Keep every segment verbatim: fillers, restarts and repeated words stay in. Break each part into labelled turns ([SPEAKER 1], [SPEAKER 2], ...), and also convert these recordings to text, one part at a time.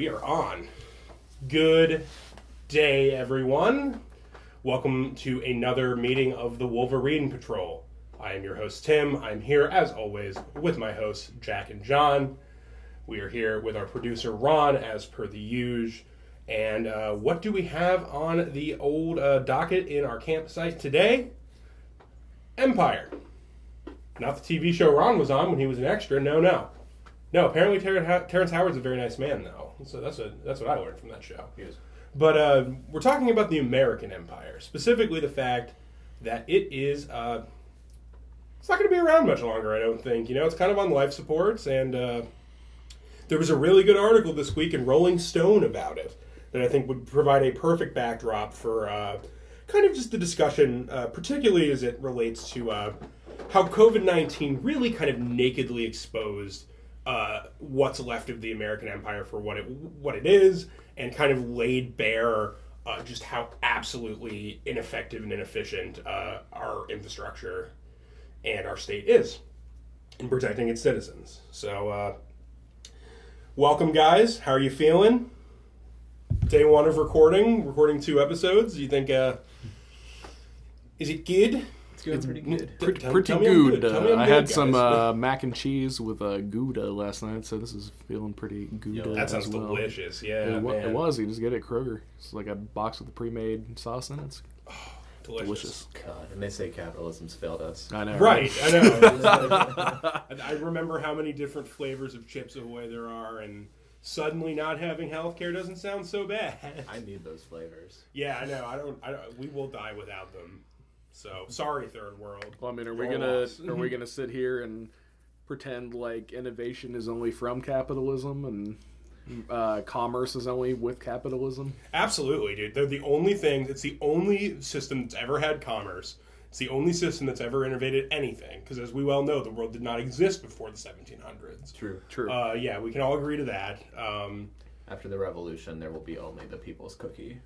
[SPEAKER 1] We are on. Good day, everyone. Welcome to another meeting of the Wolverine Patrol. I am your host, Tim. I'm here, as always, with my hosts, Jack and John. We are here with our producer, Ron, as per the usual. And uh, what do we have on the old uh, docket in our campsite today? Empire. Not the T V show Ron was on when he was an extra. No, no. No, apparently Ter- Terrence Howard's a very nice man, though. So that's what, that's what I learned from that show.
[SPEAKER 2] He is.
[SPEAKER 1] But uh, we're talking about the American Empire, specifically the fact that it is, uh, it's not going to be around much longer, I don't think. You know, it's kind of on life supports, and uh, there was a really good article this week in Rolling Stone about it that I think would provide a perfect backdrop for uh, kind of just the discussion, uh, particularly as it relates to uh, how covid nineteen really kind of nakedly exposed uh, what's left of the American Empire for what it what it is, and kind of laid bare uh, just how absolutely ineffective and inefficient uh, our infrastructure and our state is in protecting its citizens. So, uh, welcome, guys. How are you feeling? Day one of recording, recording two episodes. You think, uh, is it good?
[SPEAKER 2] It's going pretty good.
[SPEAKER 3] Pretty,
[SPEAKER 1] Tell-
[SPEAKER 3] pretty
[SPEAKER 1] tell me I'm
[SPEAKER 3] good.
[SPEAKER 1] good. Tell me
[SPEAKER 3] Uh,
[SPEAKER 1] I'm
[SPEAKER 3] I
[SPEAKER 1] good,
[SPEAKER 3] had some
[SPEAKER 1] guys.
[SPEAKER 3] uh, mac and cheese with uh, Gouda last night, so this is feeling pretty Gouda
[SPEAKER 1] That sounds
[SPEAKER 3] as well.
[SPEAKER 1] delicious. Yeah,
[SPEAKER 3] It, wa-
[SPEAKER 1] man.
[SPEAKER 3] it was. You just get it at Kroger. It's like a box with a pre-made sauce in it. It's
[SPEAKER 1] delicious.
[SPEAKER 3] delicious.
[SPEAKER 2] God, and they say capitalism's failed us.
[SPEAKER 3] I know.
[SPEAKER 1] Right, I know. And I remember how many different flavors of Chips Ahoy there are, and suddenly not having healthcare doesn't sound so bad.
[SPEAKER 2] I need those flavors.
[SPEAKER 1] Yeah, I know. I don't. I don't. We will die without them. So sorry, third world.
[SPEAKER 3] Well, I mean, are we
[SPEAKER 1] Your
[SPEAKER 3] gonna
[SPEAKER 1] loss.
[SPEAKER 3] are we gonna sit here and pretend like innovation is only from capitalism and uh, commerce is only with capitalism?
[SPEAKER 1] Absolutely, dude. They're the only thing. It's the only system that's ever had commerce. It's the only system that's ever innovated anything. Because as we well know, the world did not exist before the seventeen hundreds.
[SPEAKER 2] True.
[SPEAKER 3] True.
[SPEAKER 1] Uh, yeah, we can all agree to that. Um,
[SPEAKER 2] After the revolution, there will be only the people's cookie.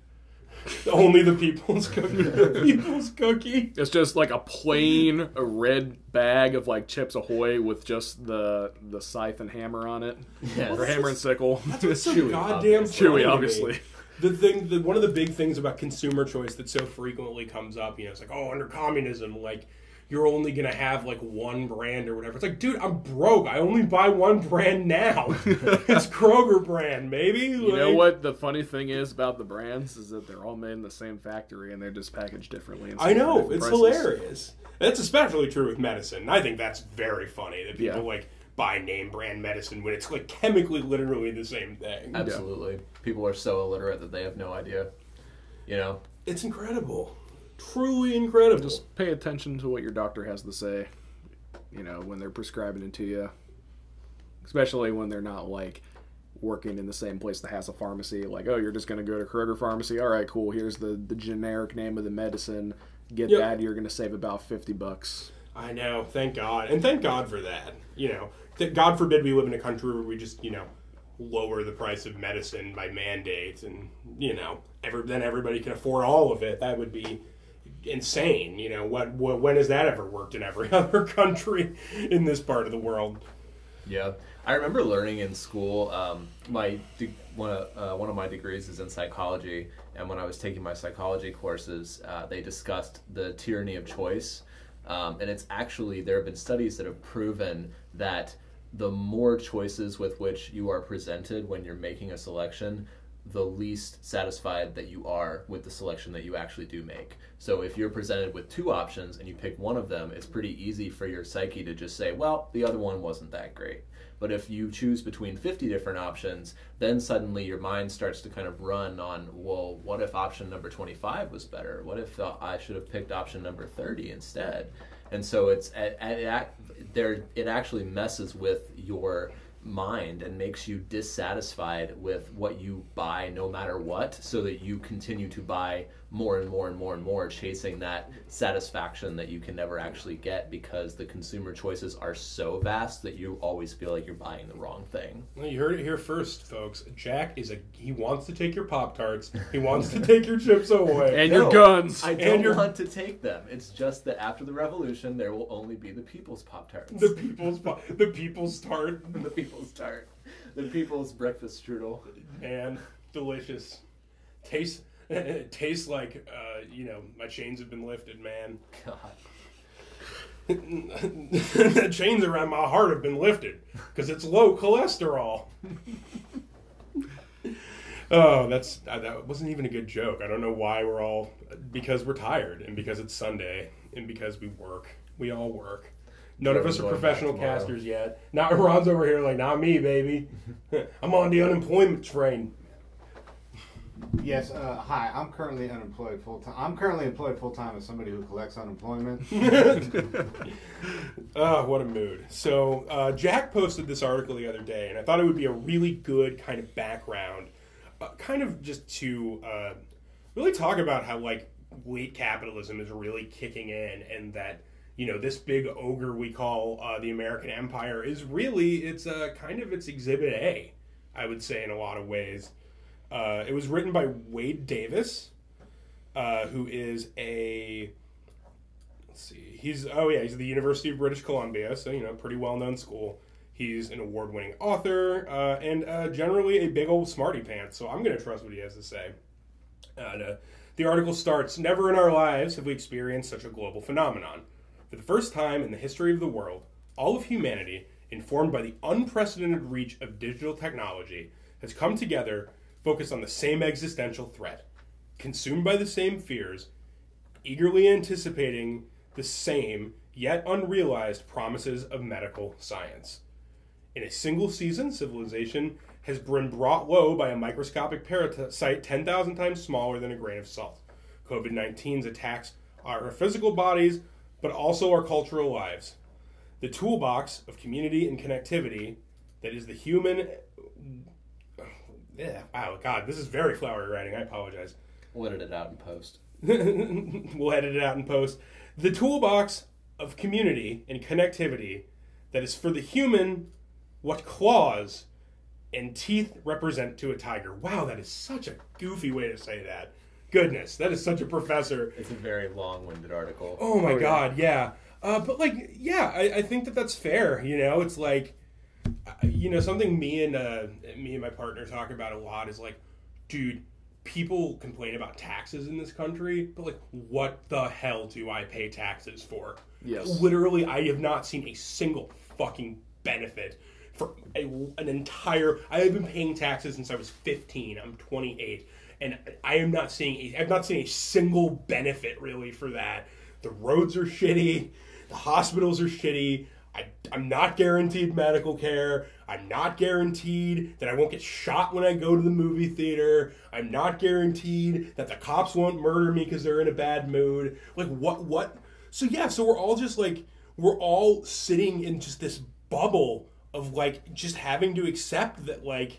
[SPEAKER 1] only the people's cookie. The people's cookie.
[SPEAKER 3] It's just like a plain a red bag of like Chips Ahoy with just the the scythe and hammer on it,
[SPEAKER 2] Yes.
[SPEAKER 3] or hammer and sickle.
[SPEAKER 1] That's what's so
[SPEAKER 2] Chewy,
[SPEAKER 1] goddamn
[SPEAKER 2] obviously.
[SPEAKER 1] funny
[SPEAKER 3] Chewy,
[SPEAKER 1] to me.
[SPEAKER 3] obviously.
[SPEAKER 1] The thing, the, one of the big things about consumer choice that so frequently comes up, you know, it's like, oh, under communism, like, you're only going to have, like, one brand or whatever. It's like, dude, I'm broke. I only buy one brand now. It's Kroger brand, maybe.
[SPEAKER 3] You know what the funny thing is about the brands is that they're all made in the same factory and they're just packaged differently. And
[SPEAKER 1] I
[SPEAKER 3] sold for
[SPEAKER 1] know.
[SPEAKER 3] different
[SPEAKER 1] It's
[SPEAKER 3] prices.
[SPEAKER 1] hilarious. That's especially true with medicine. I think that's very funny that people,
[SPEAKER 3] Yeah.
[SPEAKER 1] like, buy name brand medicine when it's, like, chemically literally the same thing.
[SPEAKER 2] Absolutely. People are so illiterate that they have no idea. You know?
[SPEAKER 1] It's incredible. Truly incredible.
[SPEAKER 3] Just pay attention to what your doctor has to say, you know, when they're prescribing it to you. Especially when they're not, like, working in the same place that has a pharmacy. Like, oh, you're just going to go to Kroger Pharmacy. All right, cool. Here's the, the generic name of the medicine. Get
[SPEAKER 1] Yep.
[SPEAKER 3] that. You're going to save about fifty bucks.
[SPEAKER 1] I know, thank God. And thank God for that. You know, th- God forbid we live in a country where we just, you know, lower the price of medicine by mandate and, you know, every, then everybody can afford all of it. That would be insane. You know, what, what when has that ever worked in every other country in this part of the world?
[SPEAKER 2] Yeah. I remember learning in school, um, my de- one, of, uh, one of my degrees is in psychology, and when I was taking my psychology courses, uh, they discussed the tyranny of choice. Um, and it's actually, there have been studies that have proven that the more choices with which you are presented when you're making a selection, the least satisfied that you are with the selection that you actually do make. So if you're presented with two options and you pick one of them, it's pretty easy for your psyche to just say, well, the other one wasn't that great. But if you choose between fifty different options, then suddenly your mind starts to kind of run on, well, what if option number twenty-five was better? What if uh, I should have picked option number thirty instead? And so it's it, it, there. It actually messes with your mind and makes you dissatisfied with what you buy no matter what, so that you continue to buy more and more and more and more, chasing that satisfaction that you can never actually get because the consumer choices are so vast that you always feel like you're buying the wrong thing.
[SPEAKER 1] Well, you heard it here first, folks. Jack is a he wants to take your Pop-Tarts. He wants to take your Chips Ahoy.
[SPEAKER 3] And
[SPEAKER 2] No,
[SPEAKER 3] your guns.
[SPEAKER 2] I
[SPEAKER 1] And
[SPEAKER 2] don't
[SPEAKER 1] your-
[SPEAKER 2] want to take them. It's just that after the revolution, there will only be the people's Pop-Tarts.
[SPEAKER 1] the people's Pop- the people's tart.
[SPEAKER 2] the people's tart. The people's breakfast strudel.
[SPEAKER 1] man. Delicious. Tastes tastes like uh, you know, my chains have been lifted, man.
[SPEAKER 2] God.
[SPEAKER 1] The chains around my heart have been lifted because it's low cholesterol. Oh, that's that wasn't even a good joke. I don't know why we're all because we're tired and because it's Sunday and because we work. We all work. None
[SPEAKER 2] We're
[SPEAKER 1] of us are
[SPEAKER 2] going
[SPEAKER 1] professional
[SPEAKER 2] back tomorrow.
[SPEAKER 1] casters yet. Not Ron's over here like, not me, baby. I'm on the unemployment train.
[SPEAKER 4] Yes, uh, hi. I'm currently unemployed full time. I'm currently employed full time as somebody who collects unemployment.
[SPEAKER 1] Oh, what a mood. So, uh, Jack posted this article the other day, and I thought it would be a really good kind of background, uh, kind of just to uh, really talk about how, like, late capitalism is really kicking in, and that, you know, this big ogre we call uh, the American Empire is really, it's uh, kind of its Exhibit A, I would say, in a lot of ways. Uh, it was written by Wade Davis, uh, who is a... Let's see. He's oh yeah, he's at the University of British Columbia, so you know, pretty well known school. He's an award-winning author uh, and uh, generally a big old smarty pants. So I'm going to trust what he has to say. And, uh, the article starts: "Never in our lives have we experienced such a global phenomenon. For the first time in the history of the world, all of humanity, informed by the unprecedented reach of digital technology, has come together, focused on the same existential threat, consumed by the same fears, eagerly anticipating the same, yet unrealized promises of medical science. In a single season, civilization has been brought low by a microscopic parasite ten thousand times smaller than a grain of salt. COVID nineteen's attacks our physical bodies, but also our cultural lives. The toolbox of community and connectivity that is the human... Yeah, wow, God, this is very flowery writing. I apologize.
[SPEAKER 2] We'll edit it out in post.
[SPEAKER 1] We'll edit it out in post. The toolbox of community and connectivity that is for the human what claws and teeth represent to a tiger." Wow, that is such a goofy way to say that. Goodness, that is such a professor.
[SPEAKER 2] It's a very long-winded article.
[SPEAKER 1] Oh my
[SPEAKER 3] Oh, yeah.
[SPEAKER 1] God, yeah. Uh, but like, yeah, I, I think that that's fair. You know, it's like, uh, you know, something me and uh, me and my partner talk about a lot is like, dude, people complain about taxes in this country, but like, what the hell do I pay taxes for?
[SPEAKER 3] Yes.
[SPEAKER 1] Literally, I have not seen a single fucking benefit for a, an entire. I have been paying taxes since I was fifteen. I'm twenty-eight, and I am not seeing. A, I've not seen a single benefit really for that. The roads are shitty. The hospitals are shitty. I, I'm not guaranteed medical care. I'm not guaranteed that I won't get shot when I go to the movie theater. I'm not guaranteed that the cops won't murder me because they're in a bad mood. Like, what, what? So, yeah, so we're all just, like, we're all sitting in just this bubble of, like, just having to accept that, like,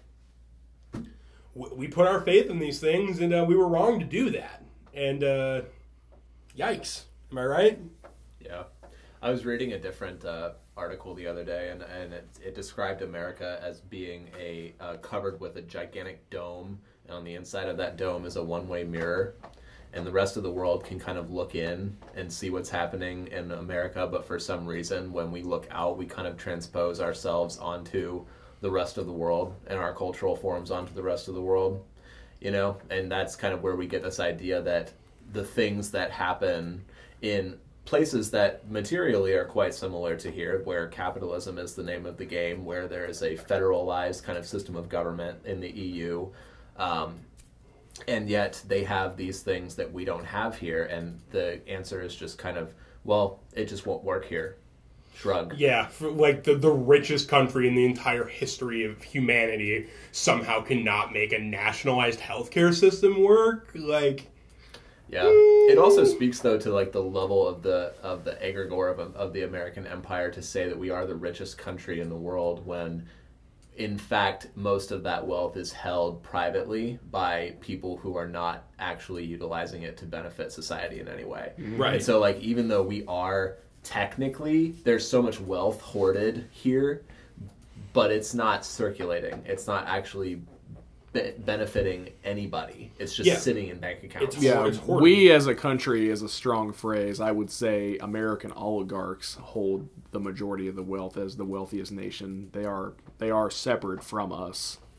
[SPEAKER 1] w- we put our faith in these things and uh, we were wrong to do that. And, uh, yikes. Am I right?
[SPEAKER 2] Yeah. I was reading a different uh, article the other day, and, and it, it described America as being a uh, covered with a gigantic dome, and on the inside of that dome is a one-way mirror, and the rest of the world can kind of look in and see what's happening in America, but for some reason, when we look out, we kind of transpose ourselves onto the rest of the world, and our cultural forms onto the rest of the world, you know, and that's kind of where we get this idea that the things that happen in places that materially are quite similar to here, where capitalism is the name of the game, where there is a federalized kind of system of government in the E U, um, and yet they have these things that we don't have here, and the answer is just kind of, well, it just won't work here. Shrug.
[SPEAKER 1] Yeah, for like the, the richest country in the entire history of humanity somehow cannot make a nationalized healthcare system work. Like...
[SPEAKER 2] Yeah, it also speaks though to like the level of the of the egregore of of the American Empire to say that we are the richest country in the world when, in fact, most of that wealth is held privately by people who are not actually utilizing it to benefit society in any way.
[SPEAKER 1] Right.
[SPEAKER 2] And so, like, even though we are technically, there's so much wealth hoarded here, but it's not circulating. It's not actually be- benefiting anybody. It's just
[SPEAKER 1] Yeah.
[SPEAKER 2] sitting in bank accounts.
[SPEAKER 1] It's-
[SPEAKER 3] Yeah,
[SPEAKER 1] it's hoarding.
[SPEAKER 3] we as a country is a strong phrase. I would say American oligarchs hold the majority of the wealth as the wealthiest nation. They are they are separate from us.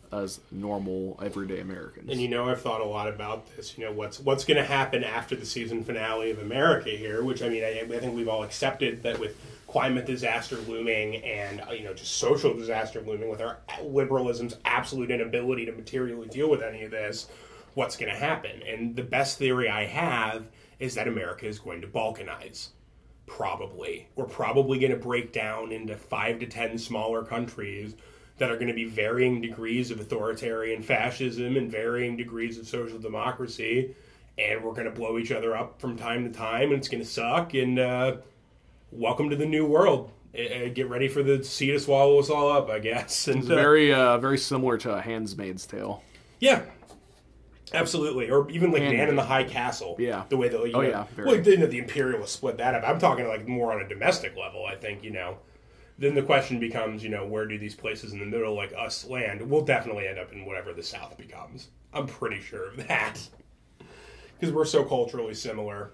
[SPEAKER 3] as normal, everyday Americans.
[SPEAKER 1] And you know, I've thought a lot about this. You know, what's what's going to happen after the season finale of America here? Which I mean, I, I think we've all accepted that with climate disaster looming and you know just social disaster looming, with our liberalism's absolute inability to materially deal with any of this, what's going to happen? And the best theory I have is that America is going to balkanize. Probably, we're probably going to break down into five to ten smaller countries that are going to be varying degrees of authoritarian fascism and varying degrees of social democracy, and we're going to blow each other up from time to time, and it's going to suck, and uh, welcome to the new world. Uh, get ready for the sea to swallow us all up, I guess. And,
[SPEAKER 3] It's
[SPEAKER 1] uh,
[SPEAKER 3] very, uh, very similar to A Handmaid's Tale.
[SPEAKER 1] yeah. Absolutely, or even like
[SPEAKER 3] And-
[SPEAKER 1] Man in the High Castle.
[SPEAKER 3] Yeah.
[SPEAKER 1] the way that you
[SPEAKER 3] Oh,
[SPEAKER 1] know,
[SPEAKER 3] yeah, very.
[SPEAKER 1] well, you know, the imperialists split that up. I'm talking like more on a domestic level. I think you know. Then the question becomes, you know, where do these places in the middle like us land? We'll definitely end up in whatever the South becomes. I'm pretty sure of that because we're so culturally similar.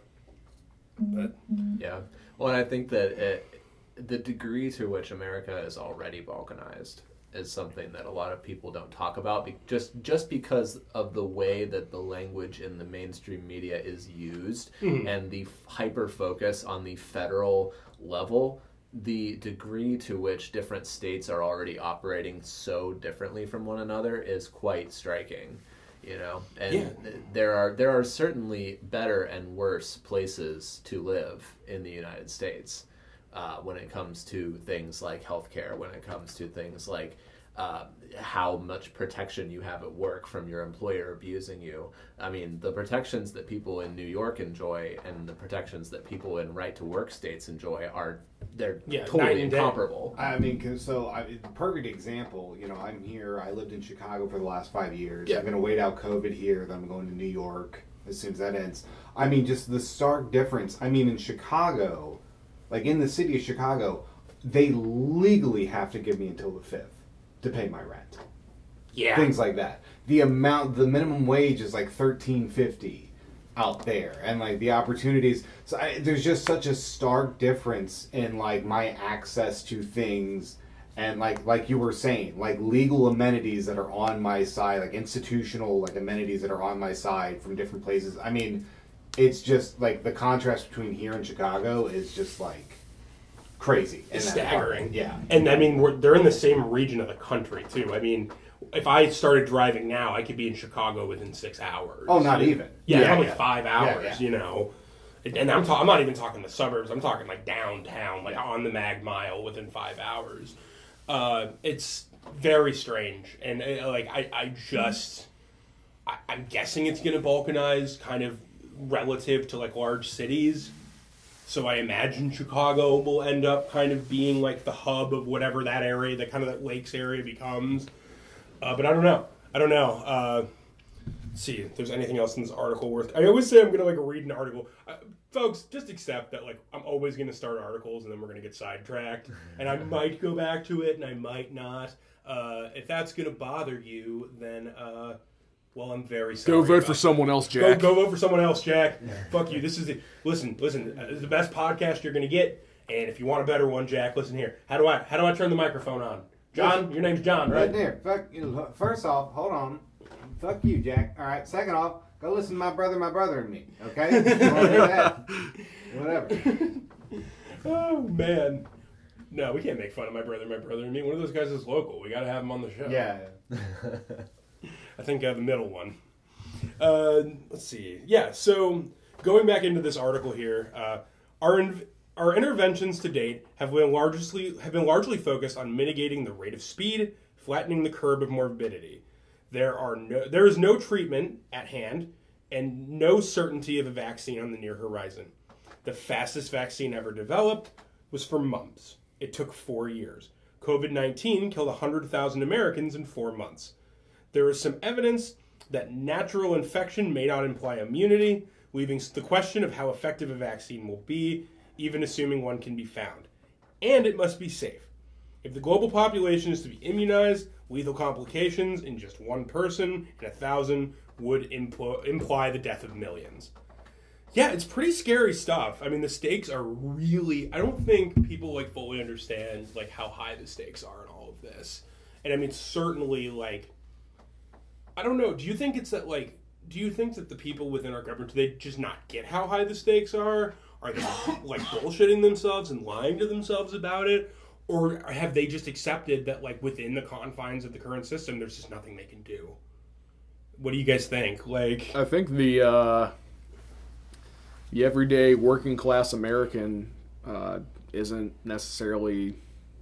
[SPEAKER 1] But
[SPEAKER 2] Yeah. Well, and I think that it, the degree to which America is already balkanized is something that a lot of people don't talk about, be, just just because of the way that the language in the mainstream media is used
[SPEAKER 1] Mhm.
[SPEAKER 2] and the hyper focus on the federal level. The degree to which different states are already operating so differently from one another is quite striking, you know. And
[SPEAKER 1] Yeah.
[SPEAKER 2] there are there are certainly better and worse places to live in the United States uh, when it comes to things like healthcare, when it comes to things like uh, how much protection you have at work from your employer abusing you. I mean, the protections that people in New York enjoy and the protections that people in right-to-work states enjoy are they're
[SPEAKER 1] Yeah, night
[SPEAKER 2] totally
[SPEAKER 1] and day.
[SPEAKER 2] incomparable.
[SPEAKER 4] I mean, 'cause so I, the perfect example. You know, I'm here. I lived in Chicago for the last five years.
[SPEAKER 1] Yeah.
[SPEAKER 4] I'm going to wait out COVID here. Then I'm going to New York as soon as that ends. I mean, just the stark difference. I mean, in Chicago, like in the city of Chicago, they legally have to give me until the fifth to pay my rent.
[SPEAKER 1] yeah,
[SPEAKER 4] Things like that. The amount, the minimum wage is like thirteen fifty out there, and like the opportunities. So I, there's just such a stark difference in like my access to things, and like like you were saying, like legal amenities that are on my side, like institutional like amenities that are on my side from different places. I mean, it's just like the contrast between here and Chicago is just like crazy. in
[SPEAKER 1] it's
[SPEAKER 4] that
[SPEAKER 1] staggering.
[SPEAKER 4] part. Yeah.
[SPEAKER 1] And I mean, we're, they're in the same region of the country too. I mean, if I started driving now, I could be in Chicago within six hours.
[SPEAKER 4] Oh, not even.
[SPEAKER 1] Yeah,
[SPEAKER 4] Yeah,
[SPEAKER 1] probably
[SPEAKER 4] yeah.
[SPEAKER 1] five hours.
[SPEAKER 4] yeah.
[SPEAKER 1] You know, and and I'm ta- I'm not even talking the suburbs. I'm talking like downtown, like on the Mag Mile, within five hours. Uh, it's very strange, and uh, like I I just I, I'm guessing it's going to balkanize, kind of relative to like large cities. So I imagine Chicago will end up kind of being like the hub of whatever that area, that kind of that lakes area becomes. Uh, but I don't know. I don't know. Uh, let's see if there's anything else in this article worth. I always say I'm gonna like read an article. Uh, folks, just accept that like I'm always gonna start articles and then we're gonna get sidetracked, and I might go back to it and I might not. Uh, if that's gonna bother you, then uh, well, I'm very sorry.
[SPEAKER 3] Go vote
[SPEAKER 1] about
[SPEAKER 3] for
[SPEAKER 1] that.
[SPEAKER 3] someone else,
[SPEAKER 1] Go,
[SPEAKER 3] Jack.
[SPEAKER 1] go vote for someone else, Jack. Fuck you. This is the listen. Listen. Uh, this is the best podcast you're gonna get. And if you want a better one, Jack, listen here. How do I? How do I turn the microphone on? John, your name's John,
[SPEAKER 4] Right
[SPEAKER 1] right?
[SPEAKER 4] there. Fuck you. First off, hold on. Fuck you, Jack. All right. Second off, go listen to my brother, my brother, and me. Okay. You wanna do that? Whatever.
[SPEAKER 1] Oh man. No, we can't make fun of my brother, my brother, and me. One of those guys is local. We got to have him on the show.
[SPEAKER 4] Yeah.
[SPEAKER 1] I think uh, the middle one. Uh, let's see. Yeah, so going back into this article here, uh, our in- our interventions to date have been largely have been largely focused on mitigating the rate of speed, flattening the curve of morbidity. There are no there is no treatment at hand, and no certainty of a vaccine on the near horizon. The fastest vaccine ever developed was for mumps. It took four years. COVID nineteen killed one hundred thousand Americans in four months. There is some evidence that natural infection may not imply immunity, leaving the question of how effective a vaccine will be, even assuming one can be found. And it must be safe. If the global population is to be immunized, lethal complications in just one person in a thousand would impl- imply the death of millions. Yeah, it's pretty scary stuff. I mean, the stakes are really... I don't think people like fully understand like how high the stakes are in all of this. And I mean, certainly like I don't know. Do you think it's that, like, do you think that the people within our government, do they just not get how high the stakes are? Are they, like, bullshitting themselves and lying to themselves about it? Or have they just accepted that, like, within the confines of the current system, there's just nothing they can do? What do you guys think? Like,
[SPEAKER 3] I think the uh, the everyday working class American uh, isn't necessarily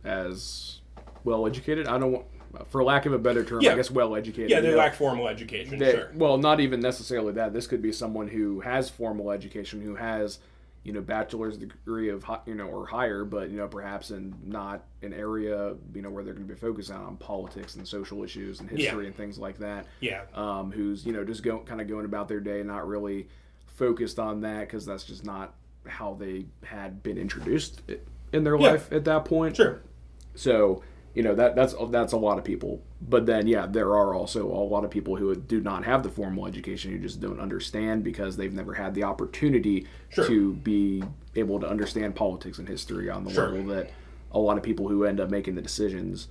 [SPEAKER 3] as well educated. I don't want, for lack of a better term,
[SPEAKER 1] Yeah.
[SPEAKER 3] I guess well educated.
[SPEAKER 1] yeah, they
[SPEAKER 3] you know.
[SPEAKER 1] lack formal education,
[SPEAKER 3] They-
[SPEAKER 1] sure.
[SPEAKER 3] Well, not even necessarily that. This could be someone who has formal education, who has, you know, bachelor's degree of, hi- you know, or higher, but, you know, perhaps in not an area, you know, where they're going to be focusing on politics and social issues and history
[SPEAKER 1] Yeah.
[SPEAKER 3] and things like that.
[SPEAKER 1] Yeah.
[SPEAKER 3] Um, who's, you know, just go, kind of going about their day, not really focused on that because that's just not how they had been introduced in their
[SPEAKER 1] Yeah.
[SPEAKER 3] life at that point.
[SPEAKER 1] Sure.
[SPEAKER 3] So, you know, that that's that's a lot of people. But then, yeah, there are also a lot of people who do not have the formal education, who just don't understand because they've never had the opportunity
[SPEAKER 1] Sure.
[SPEAKER 3] to be able to understand politics and history on the
[SPEAKER 1] Sure.
[SPEAKER 3] level that a lot of people who end up making the decisions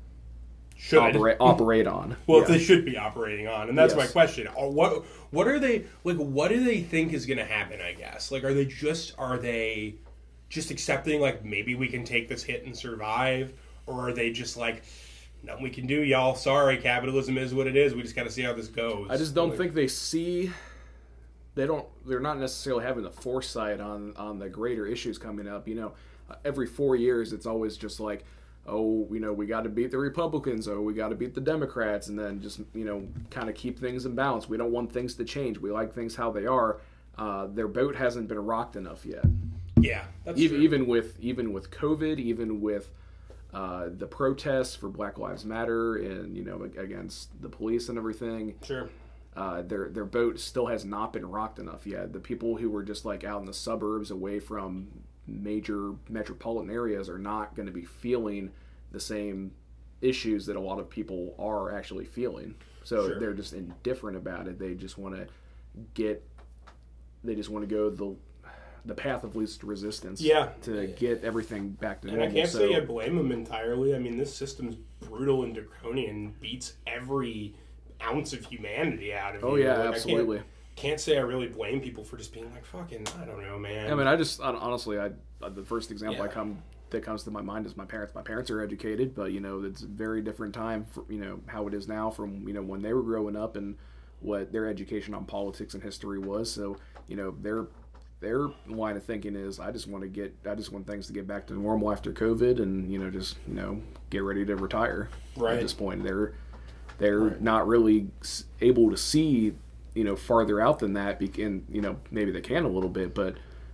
[SPEAKER 1] Should.
[SPEAKER 3] operate operate on.
[SPEAKER 1] Well,
[SPEAKER 3] Yeah.
[SPEAKER 1] if they should be operating on, and that's my
[SPEAKER 3] Yes.
[SPEAKER 1] question. Are- What what are they like? What do they think is going to happen? I guess like, are they just are they just accepting like maybe we can take this hit and survive, or are they just like nothing we can do, y'all? Sorry, capitalism is what it is. We just got to see how this goes.
[SPEAKER 3] I just don't
[SPEAKER 1] Like,
[SPEAKER 3] think they see. They don't. They're not necessarily having the foresight on on the greater issues coming up. You know, uh, every four years, it's always just like, oh, you know, we got to beat the Republicans, or we got to beat the Democrats, and then just, you know, kind of keep things in balance. We don't want things to change. We like things how they are. Uh, their boat hasn't been rocked enough yet.
[SPEAKER 1] Yeah, that's
[SPEAKER 3] Even,
[SPEAKER 1] true.
[SPEAKER 3] even with even with COVID, even with uh, the protests for Black Lives Matter, and, you know, against the police and everything.
[SPEAKER 1] Sure.
[SPEAKER 3] Uh, their their boat still has not been rocked enough yet. The people who were just like out in the suburbs, away from major metropolitan areas, are not going to be feeling the same issues that a lot of people are actually feeling. So
[SPEAKER 1] Sure.
[SPEAKER 3] they're just indifferent about it. They just want to get. They just want to go the the path of least resistance.
[SPEAKER 1] Yeah.
[SPEAKER 3] To get everything back to
[SPEAKER 1] And
[SPEAKER 3] normal.
[SPEAKER 1] I can't
[SPEAKER 3] so,
[SPEAKER 1] say I blame them entirely. I mean, this system's brutal and draconian, beats every ounce of humanity out of
[SPEAKER 3] Oh
[SPEAKER 1] you.
[SPEAKER 3] yeah,
[SPEAKER 1] Like, I
[SPEAKER 3] absolutely.
[SPEAKER 1] can't, can't say I really blame people for just being like, fucking, I don't know, man.
[SPEAKER 3] I mean, I just hon- honestly, I the first example I
[SPEAKER 1] Yeah.
[SPEAKER 3] come that comes to my mind is my parents. My parents are educated, but, you know, it's a very different time for, you know, how it is now from, you know, when they were growing up and what their education on politics and history was. So, you know, their their line of thinking is, I just want to get, I just want things to get back to normal after COVID, and, you know, just, you know, get ready to retire.
[SPEAKER 1] Right.
[SPEAKER 3] At this point, they're they're not really s- able to see, you know, farther out than that. bec- And, you know, maybe they can a little bit, but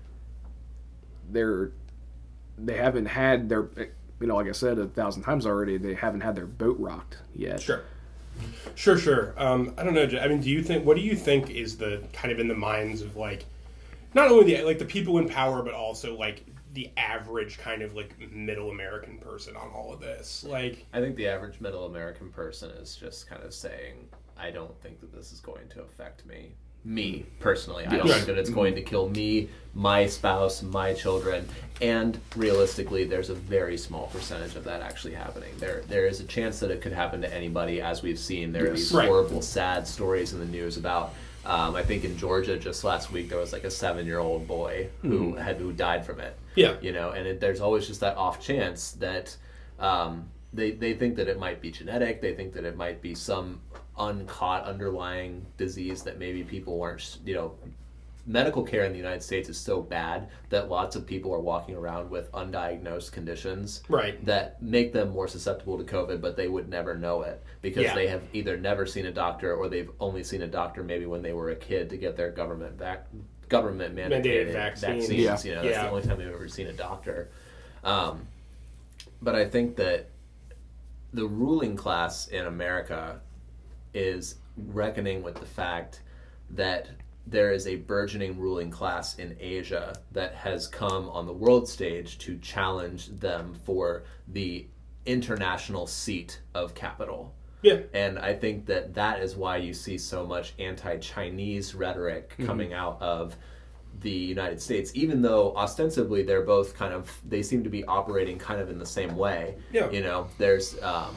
[SPEAKER 3] they're they haven't had their, you know, like I said a thousand times already, they haven't had their boat rocked yet.
[SPEAKER 1] Sure. Sure, sure. Um, I don't know. I mean, do you think, what do you think is the kind of in the minds of like, not only the, like the people in power, but also like the average kind of like middle American person on all of this? Like,
[SPEAKER 2] I think the average middle American person is just kind of saying, I don't think that this is going to affect me. Me, personally. I don't
[SPEAKER 3] Yes.
[SPEAKER 2] think that it's going to kill me, my spouse, my children. And realistically, there's a very small percentage of that actually happening. There, There is a chance that it could happen to anybody, as we've seen. There are
[SPEAKER 3] Yes.
[SPEAKER 2] these
[SPEAKER 1] Right.
[SPEAKER 2] horrible, sad stories in the news about, um, I think in Georgia just last week, there was like a seven-year-old boy who had who died from it.
[SPEAKER 1] yeah.
[SPEAKER 2] You know, and it, there's always just that off chance that um, they they think that it might be genetic. They think that it might be some uncaught underlying disease that maybe people weren't. You know, medical care in the United States is so bad that lots of people are walking around with undiagnosed conditions
[SPEAKER 1] Right.
[SPEAKER 2] that make them more susceptible to COVID, but they would never know it because
[SPEAKER 1] Yeah.
[SPEAKER 2] they have either never seen a doctor or they've only seen a doctor maybe when they were a kid to get their government vac- government mandated,
[SPEAKER 1] Mandated vaccines.
[SPEAKER 2] vaccines.
[SPEAKER 3] Yeah.
[SPEAKER 2] You know, that's
[SPEAKER 1] Yeah.
[SPEAKER 2] the only time they've ever seen a doctor. Um, but I think that the ruling class in America is reckoning with the fact that there is a burgeoning ruling class in Asia that has come on the world stage to challenge them for the international seat of capital.
[SPEAKER 1] Yeah.
[SPEAKER 2] And I think that that is why you see so much anti-Chinese rhetoric coming out of the United States, even though ostensibly they're both kind of, they seem to be operating kind of in the same way.
[SPEAKER 1] Yeah.
[SPEAKER 2] You know, there's, um,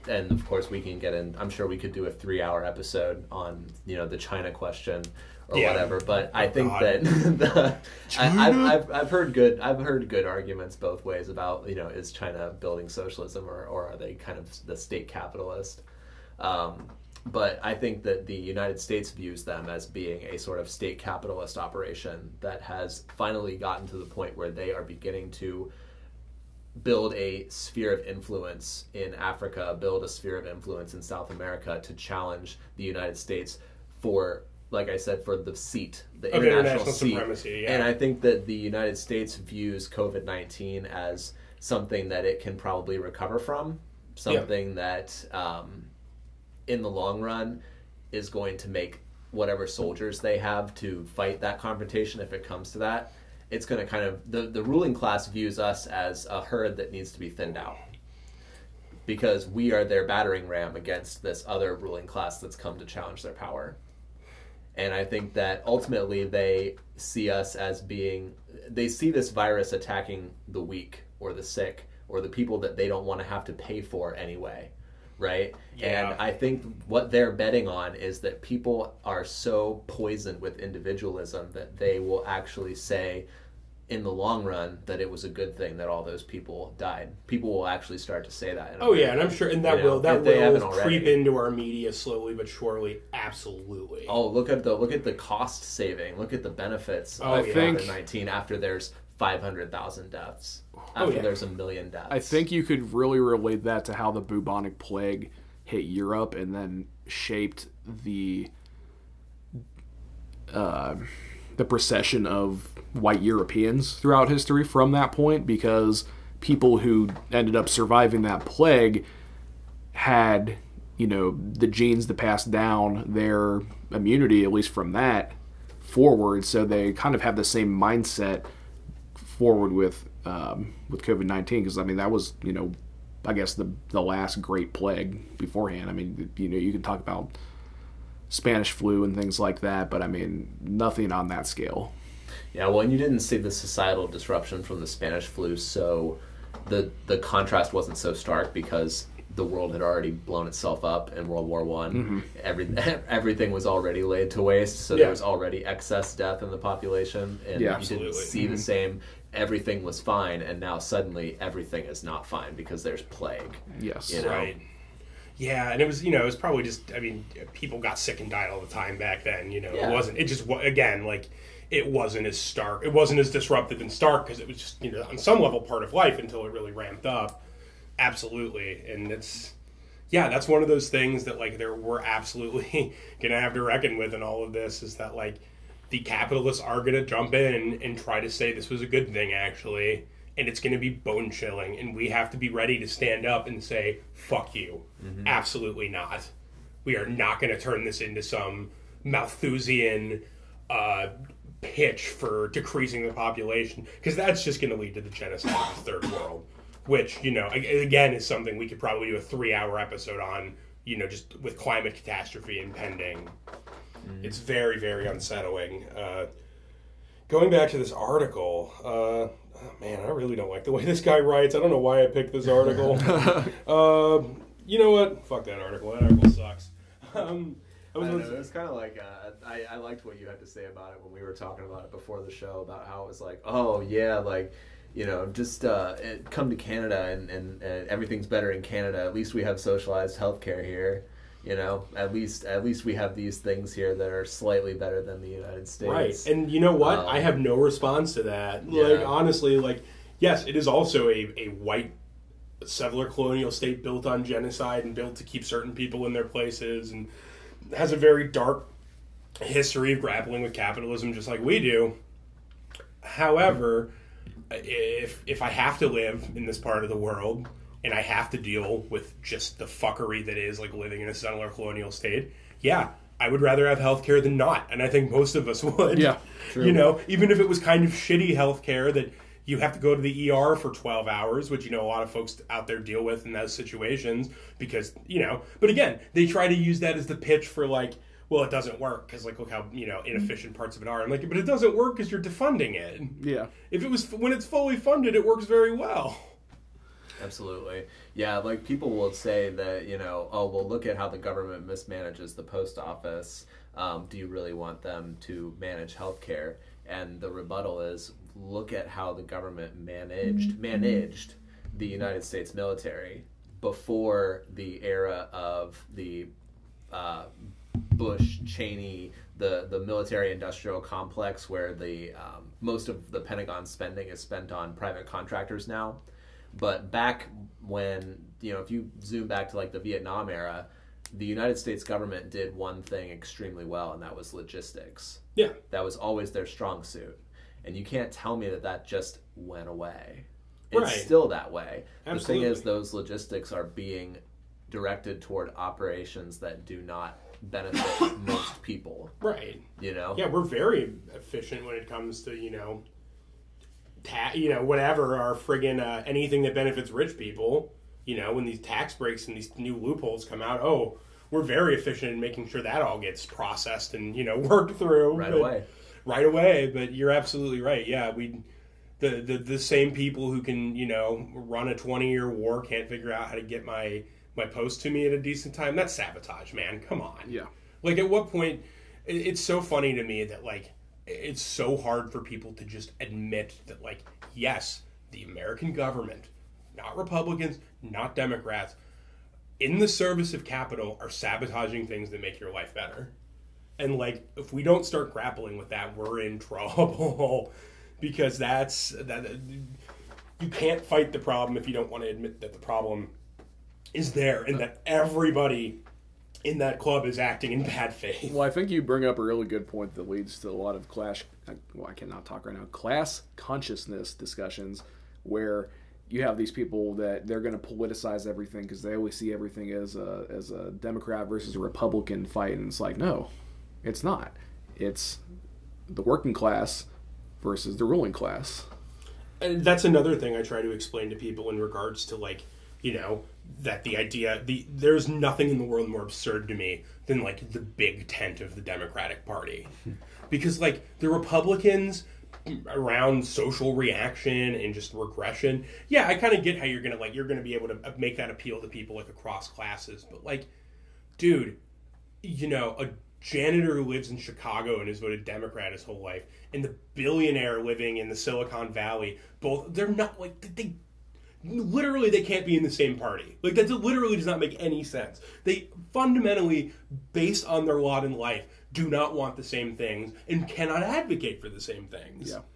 [SPEAKER 2] and of course we can get in. I'm sure we could do a three-hour episode on you know the China question or
[SPEAKER 1] Yeah.
[SPEAKER 2] whatever. But I think
[SPEAKER 1] God.
[SPEAKER 2] that the, I, I've, I've I've heard good I've heard good arguments both ways about you know is China building socialism or or are they kind of the state capitalist. Um, But I think that the United States views them as being a sort of state capitalist operation that has finally gotten to the point where they are beginning to build a sphere of influence in Africa, build a sphere of influence in South America to challenge the United States for, like I said, for the seat, the
[SPEAKER 1] Of
[SPEAKER 2] international,
[SPEAKER 1] international
[SPEAKER 2] seat.
[SPEAKER 1] supremacy, yeah.
[SPEAKER 2] And I think that the United States views COVID nineteen as something that it can probably recover from, something that... Um, in the long run is going to make whatever soldiers they have to fight that confrontation if it comes to that. It's going to kind of, the, the ruling class views us as a herd that needs to be thinned out because we are their battering ram against this other ruling class that's come to challenge their power. And I think that ultimately they see us as being, they see this virus attacking the weak or the sick or the people that they don't want to have to pay for anyway. Right?
[SPEAKER 1] Yeah.
[SPEAKER 2] And I think what they're betting on is that people are so poisoned with individualism that they will actually say in the long run that it was a good thing that all those people died. People will actually start to say that. In
[SPEAKER 1] Oh yeah, and I'm sure, and that
[SPEAKER 2] You know,
[SPEAKER 1] will that
[SPEAKER 2] if they haven't
[SPEAKER 1] will
[SPEAKER 2] already.
[SPEAKER 1] creep into our media slowly but surely. Absolutely.
[SPEAKER 2] Oh, look at the look at the cost saving. Look at the benefits
[SPEAKER 1] Oh,
[SPEAKER 2] of
[SPEAKER 1] yeah.
[SPEAKER 2] COVID nineteen after there's five hundred thousand deaths. After
[SPEAKER 1] yeah.
[SPEAKER 2] there's a million deaths.
[SPEAKER 3] I think you could really relate that to how the bubonic plague hit Europe and then shaped the uh, the procession of white Europeans throughout history from that point, because people who ended up surviving that plague had, you know, the genes that passed down their immunity, at least from that, forward, so they kind of have the same mindset forward with um, with COVID nineteen, because I mean that was, you know, I guess the the last great plague beforehand. I mean, you know, you can talk about Spanish flu and things like that, but I mean nothing on that scale.
[SPEAKER 2] Yeah, well, and you didn't see the societal disruption from the Spanish flu, so the the contrast wasn't so stark because the world had already blown itself up in World War One. Mm-hmm. Every everything was already laid to waste, so
[SPEAKER 1] Yeah.
[SPEAKER 2] there was already excess death in the population, and
[SPEAKER 3] Yeah,
[SPEAKER 2] you
[SPEAKER 1] absolutely.
[SPEAKER 2] didn't see
[SPEAKER 3] Mm-hmm.
[SPEAKER 2] the same. Everything was fine, and now suddenly everything is not fine because there's plague.
[SPEAKER 3] Yes.
[SPEAKER 2] You know?
[SPEAKER 1] Right. Yeah, and it was, you know, it was probably just, I mean, people got sick and died all the time back then, you know.
[SPEAKER 2] Yeah.
[SPEAKER 1] It wasn't, it just, wa- again, like, it wasn't as stark, it wasn't as disruptive and stark because it was just, you know, on some level part of life until it really ramped up. Absolutely. And it's, yeah, that's one of those things that, like, there we're absolutely going to have to reckon with in all of this is that, like, the capitalists are going to jump in and try to say this was a good thing, actually, and it's going to be bone chilling, and we have to be ready to stand up and say, fuck you. Mm-hmm. Absolutely not. We are not going to turn this into some Malthusian uh, pitch for decreasing the population, because that's just going to lead to the genocide of the third world, which, you know, again, is something we could probably do a three-hour episode on, you know, just with climate catastrophe impending. Mm-hmm. It's very, very unsettling. Uh, going back to this article, uh, oh man, I really don't like the way this guy writes. I don't know why I picked this article. uh, you know what? Fuck that article. That article sucks. Um, I
[SPEAKER 2] I
[SPEAKER 1] was,
[SPEAKER 2] don't know, it was kind of like, uh, I, I liked what you had to say about it when we were talking about it before the show, about how it was like, oh yeah, like, you know, just uh, it, come to Canada and, and, and everything's better in Canada. At least we have socialized healthcare here. You know, at least at least we have these things here that are slightly better than the United States.
[SPEAKER 1] right. And you know what?
[SPEAKER 2] Um,
[SPEAKER 1] I have no response to that.
[SPEAKER 2] Yeah.
[SPEAKER 1] Like, honestly, like, yes, it is also a, a white settler colonial state built on genocide and built to keep certain people in their places, and has a very dark history of grappling with capitalism just like we do. However, if if I have to live in this part of the world and I have to deal with just the fuckery that is like living in a settler colonial state, yeah, I would rather have healthcare than not, and I think most of us would.
[SPEAKER 3] Yeah, true.
[SPEAKER 1] You know, even if it was kind of shitty healthcare that you have to go to the E R for twelve hours, which, you know, a lot of folks out there deal with in those situations because, you know, but again, they try to use that as the pitch for like, well, it doesn't work because, like, look how, you know, inefficient parts of it are. I'm like, but it doesn't work because you're defunding it.
[SPEAKER 3] Yeah.
[SPEAKER 1] If it was, when it's fully funded, it works very well.
[SPEAKER 2] Absolutely. Yeah, like people will say that, you know, oh, well, look at how the government mismanages the post office. Um, do you really want them to manage healthcare? And the rebuttal is, look at how the government managed managed the United States military before the era of the uh, Bush, Cheney, the, the military-industrial complex, where the um, most of the Pentagon spending is spent on private contractors now. But back when, you know, if you zoom back to like the Vietnam era, the United States government did one thing extremely well, and that was logistics.
[SPEAKER 1] Yeah.
[SPEAKER 2] That was always their strong suit. And you can't tell me that that just went away. It's
[SPEAKER 1] Right.
[SPEAKER 2] still that way.
[SPEAKER 1] Absolutely.
[SPEAKER 2] The thing is, those logistics are being directed toward operations that do not benefit most people.
[SPEAKER 1] Right.
[SPEAKER 2] You know?
[SPEAKER 1] Yeah, we're very efficient when it comes to, you know, ta- you know, whatever, our friggin' uh, anything that benefits rich people. You know, when these tax breaks and these new loopholes come out, oh, we're very efficient in making sure that all gets processed and, you know, worked through.
[SPEAKER 2] Right
[SPEAKER 1] but,
[SPEAKER 2] away.
[SPEAKER 1] Right away, but you're absolutely right. Yeah, we... The, the the same people who can, you know, run a twenty-year war can't figure out how to get my, my post to me at a decent time. That's sabotage, man. Come on.
[SPEAKER 3] Yeah.
[SPEAKER 1] Like, at what point... It, it's so funny to me that, like, it's so hard for people to just admit that, like, yes, the American government, not Republicans, not Democrats, in the service of capital are sabotaging things that make your life better. And, like, if we don't start grappling with that, we're in trouble. Because that's that you can't fight the problem if you don't want to admit that the problem is there and that everybody in that club is acting in bad faith.
[SPEAKER 3] Well, I think you bring up a really good point that leads to a lot of clash. Well, I cannot talk right now. Class consciousness discussions, where you have these people that they're going to politicize everything because they always see everything as a as a Democrat versus a Republican fight, and it's like, no, it's not. It's the working class versus the ruling class.
[SPEAKER 1] And that's another thing I try to explain to people in regards to, like, you know, that the idea, the there's nothing in the world more absurd to me than, like, the big tent of the Democratic Party. Because, like, the Republicans around social reaction and just regression, yeah, I kind of get how you're going to, like, you're going to be able to make that appeal to people, like, across classes. But, like, dude, you know, a janitor who lives in Chicago and has voted Democrat his whole life, and the billionaire living in the Silicon Valley, both, they're not, like, they, literally, they can't be in the same party. Like, that literally does not make any sense. They fundamentally, based on their lot in life, do not want the same things and cannot advocate for the same things.
[SPEAKER 3] Yeah.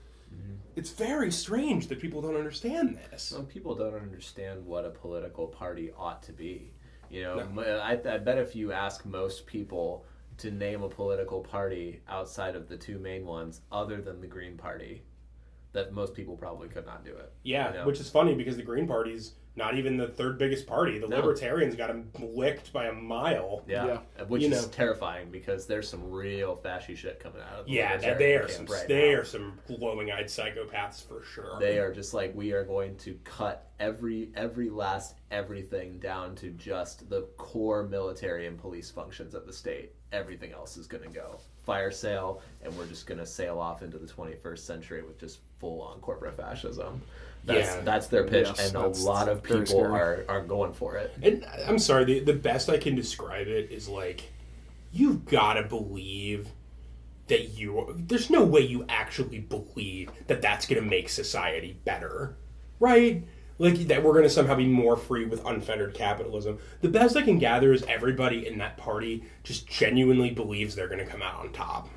[SPEAKER 1] It's very strange that people don't understand this.
[SPEAKER 2] Some people don't understand what a political party ought to be. You know,
[SPEAKER 1] No.
[SPEAKER 2] m- I, I bet if you ask most people to name a political party outside of the two main ones, other than the Green Party, that most people probably could not do it.
[SPEAKER 1] Yeah,
[SPEAKER 2] you know?
[SPEAKER 1] which is funny because the Green Party's not even the third biggest party. The
[SPEAKER 2] No.
[SPEAKER 1] Libertarians got them licked by a mile.
[SPEAKER 2] Yeah,
[SPEAKER 3] Yeah.
[SPEAKER 2] which
[SPEAKER 1] You
[SPEAKER 2] is
[SPEAKER 1] know.
[SPEAKER 2] terrifying because there's some real fashy shit coming out of the
[SPEAKER 1] Yeah,
[SPEAKER 2] Libertarian
[SPEAKER 1] they are
[SPEAKER 2] camp
[SPEAKER 1] some
[SPEAKER 2] right
[SPEAKER 1] they
[SPEAKER 2] now.
[SPEAKER 1] are some glowing-eyed psychopaths for sure.
[SPEAKER 2] They are just like, we are going to cut every every last everything down to just the core military and police functions of the state. Everything else is going to go fire sale, and we're just going to sail off into the twenty-first century with just full-on corporate fascism. That's,
[SPEAKER 1] Yeah.
[SPEAKER 2] that's their pitch,
[SPEAKER 3] Yes,
[SPEAKER 2] and a
[SPEAKER 3] that's
[SPEAKER 2] lot of
[SPEAKER 3] very
[SPEAKER 2] people
[SPEAKER 3] scary.
[SPEAKER 2] are, are going for it.
[SPEAKER 1] And I'm sorry, the, the best I can describe it is like, you've got to believe that you, there's no way you actually believe that that's going to make society better, right? Like, that we're going to somehow be more free with unfettered capitalism. The best I can gather is everybody in that party just genuinely believes they're going to come out on top.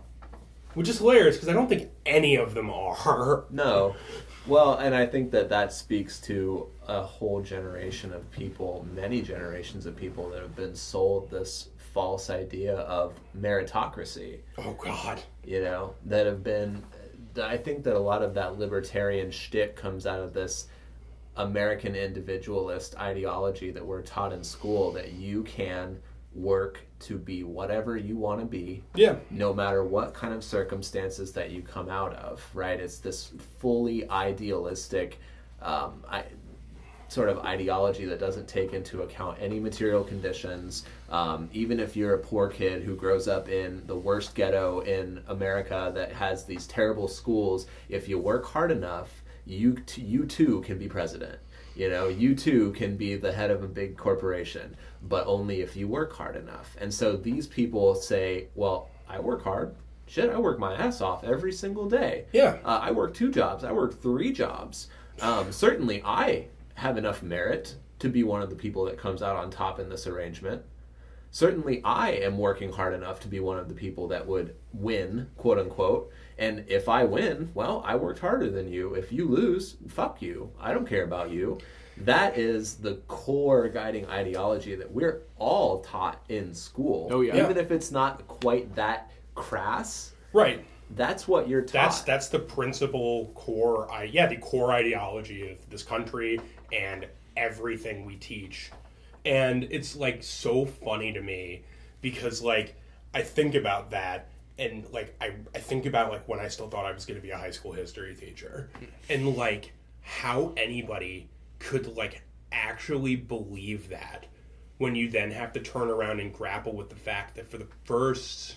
[SPEAKER 1] Which is hilarious, because I don't think any of them are.
[SPEAKER 2] No. Well, and I think that that speaks to a whole generation of people, many generations of people that have been sold this false idea of meritocracy,
[SPEAKER 1] Oh, God.
[SPEAKER 2] you know, that have been, I think that a lot of that libertarian shtick comes out of this American individualist ideology that we're taught in school, that you can work to be whatever you want to be,
[SPEAKER 1] Yeah.
[SPEAKER 2] no matter what kind of circumstances that you come out of, right? It's this fully idealistic um, I, sort of ideology that doesn't take into account any material conditions. Um, even if you're a poor kid who grows up in the worst ghetto in America that has these terrible schools, if you work hard enough, you t- you too can be president. You know, you too can be the head of a big corporation, but only if you work hard enough. And so these people say, well, I work hard. Shit, I work my ass off every single day.
[SPEAKER 1] Yeah.
[SPEAKER 2] Uh, I work two jobs. I work three jobs. Um, certainly, I have enough merit to be one of the people that comes out on top in this arrangement. Certainly, I am working hard enough to be one of the people that would win, quote unquote. And if I win, well, I worked harder than you. If you lose, fuck you. I don't care about you. That is the core guiding ideology that we're all taught in school.
[SPEAKER 3] Oh, yeah.
[SPEAKER 2] Even if it's not quite that crass.
[SPEAKER 1] Right.
[SPEAKER 2] That's what you're taught.
[SPEAKER 1] That's that's the principal core, I, yeah, the core ideology of this country and everything we teach. And it's like so funny to me because like I think about that and like I, I think about like when I still thought I was going to be a high school history teacher and like how anybody could like actually believe that when you then have to turn around and grapple with the fact that for the first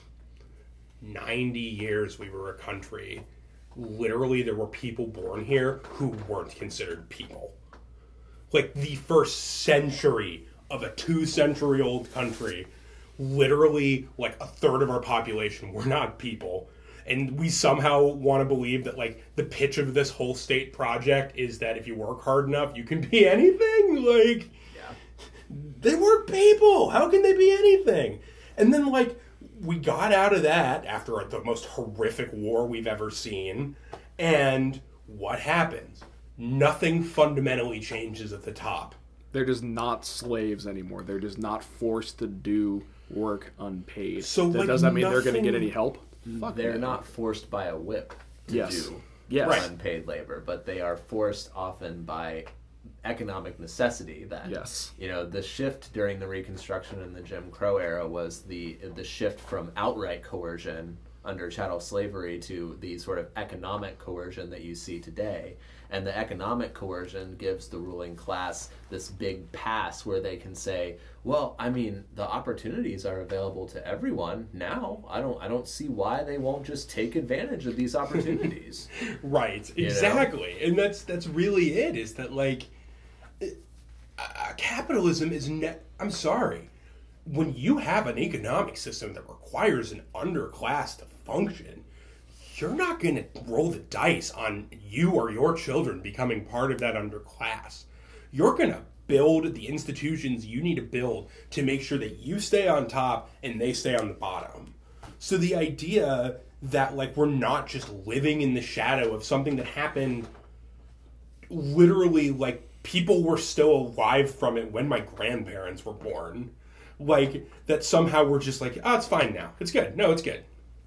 [SPEAKER 1] ninety years we were a country, literally there were people born here who weren't considered people. Like the first century of a two century old country, literally like a third of our population were not people. And we somehow want to believe that like the pitch of this whole state project is that if you work hard enough, you can be anything. Like,
[SPEAKER 2] Yeah.
[SPEAKER 1] they weren't people. How can they be anything? And then like we got out of that after the most horrific war we've ever seen. And what happens? Nothing fundamentally changes at the top.
[SPEAKER 3] They're just not slaves anymore. They're just not forced to do work unpaid.
[SPEAKER 1] So,
[SPEAKER 3] that
[SPEAKER 1] like,
[SPEAKER 3] does that mean they're going to
[SPEAKER 1] nothing-
[SPEAKER 3] get any help? Fuck
[SPEAKER 2] They're
[SPEAKER 3] no.
[SPEAKER 2] not forced by a whip to
[SPEAKER 3] Yes.
[SPEAKER 2] do
[SPEAKER 3] Yes. Right.
[SPEAKER 2] unpaid labor, but they are forced often by economic necessity. That
[SPEAKER 3] Yes.
[SPEAKER 2] you know, the shift during the Reconstruction and the Jim Crow era was the the shift from outright coercion under chattel slavery to the sort of economic coercion that you see today. And the economic coercion gives the ruling class this big pass where they can say, well, I mean, the opportunities are available to everyone now. I don't I don't see why they won't just take advantage of these opportunities.
[SPEAKER 1] Right,
[SPEAKER 2] You know?
[SPEAKER 1] exactly. And that's that's really it, is that like uh, capitalism is ne- I'm sorry. When you have an economic system that requires an underclass to function, you're not going to roll the dice on you or your children becoming part of that underclass. You're going to build the institutions you need to build to make sure that you stay on top and they stay on the bottom. So the idea that like we're not just living in the shadow of something that happened literally like people were still alive from it when my grandparents were born. Like, that somehow we're just like, oh, it's fine now. It's good. No, it's good.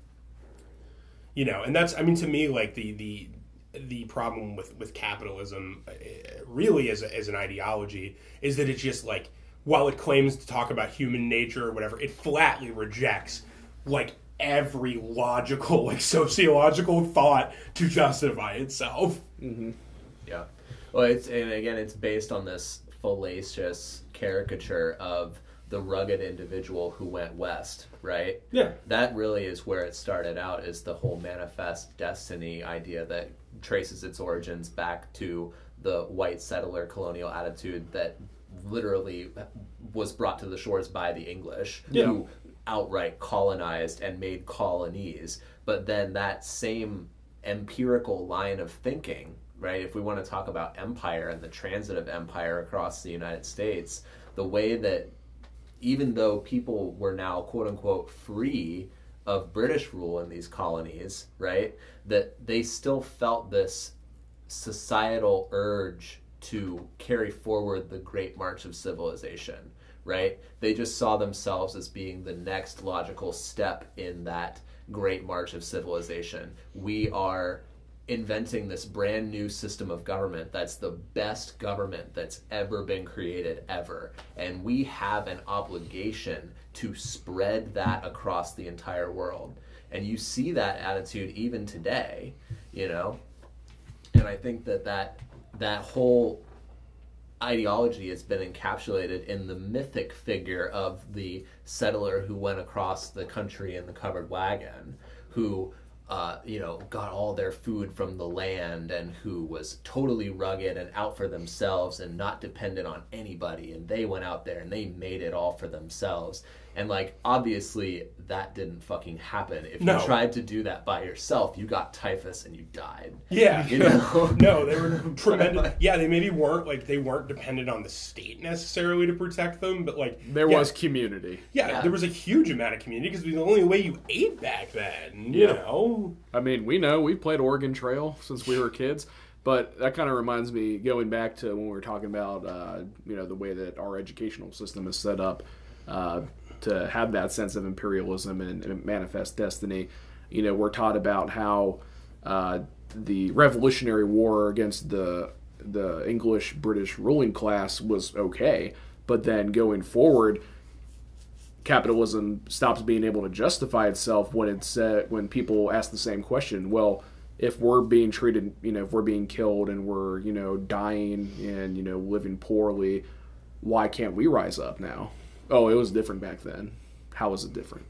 [SPEAKER 1] You know, and that's, I mean, to me, like, the the the problem with, with capitalism, uh, really as, a, as an ideology, is that it's just, like, while it claims to talk about human nature or whatever, it flatly rejects, like, every logical, like, sociological thought to justify itself.
[SPEAKER 3] Mm-hmm.
[SPEAKER 2] Yeah. Well, it's, and again, it's based on this fallacious caricature of the rugged individual who went west, right?
[SPEAKER 1] Yeah.
[SPEAKER 2] That really is where it started out, is the whole manifest destiny idea that traces its origins back to the white settler colonial attitude that literally was brought to the shores by the English,
[SPEAKER 1] Yeah.
[SPEAKER 2] who outright colonized and made colonies. But then that same empirical line of thinking, right? If we want to talk about empire and the transit of empire across the United States, the way that even though people were now quote unquote free of British rule in these colonies, right, that they still felt this societal urge to carry forward the great march of civilization, right? They just saw themselves as being the next logical step in that great march of civilization. We are inventing this brand new system of government that's the best government that's ever been created ever, and we have an obligation to spread that across the entire world. And you see that attitude even today, you know, and I think that that, that whole ideology has been encapsulated in the mythic figure of the settler who went across the country in the covered wagon, who uh, you know, got all their food from the land and who was totally rugged and out for themselves and not dependent on anybody. And they went out there and they made it all for themselves. And, like, obviously that didn't fucking happen. If
[SPEAKER 1] No.
[SPEAKER 2] you tried to do that by yourself, you got typhus and you died.
[SPEAKER 1] Yeah.
[SPEAKER 2] You know?
[SPEAKER 1] No, they were tremendous. Yeah, they maybe weren't, like, they weren't dependent on the state necessarily to protect them, but, like...
[SPEAKER 3] There
[SPEAKER 1] yeah,
[SPEAKER 3] was community.
[SPEAKER 1] Yeah,
[SPEAKER 2] Yeah.
[SPEAKER 1] there was a huge amount of community because it was the only way you ate back then, you
[SPEAKER 3] Yeah.
[SPEAKER 1] know?
[SPEAKER 3] I mean, we know we've played Oregon Trail since we were kids, but that kind of reminds me, going back to when we were talking about, uh, you know, the way that our educational system is set up uh, to have that sense of imperialism and, and manifest destiny. You know, we're taught about how uh, the Revolutionary War against the the English British ruling class was okay, but then going forward, capitalism stops being able to justify itself when it's uh, when people ask the same question. Well, if we're being treated, you know, if we're being killed and we're, you know, dying and, you know, living poorly, why can't we rise up now? Oh, it was different back then. How was it different?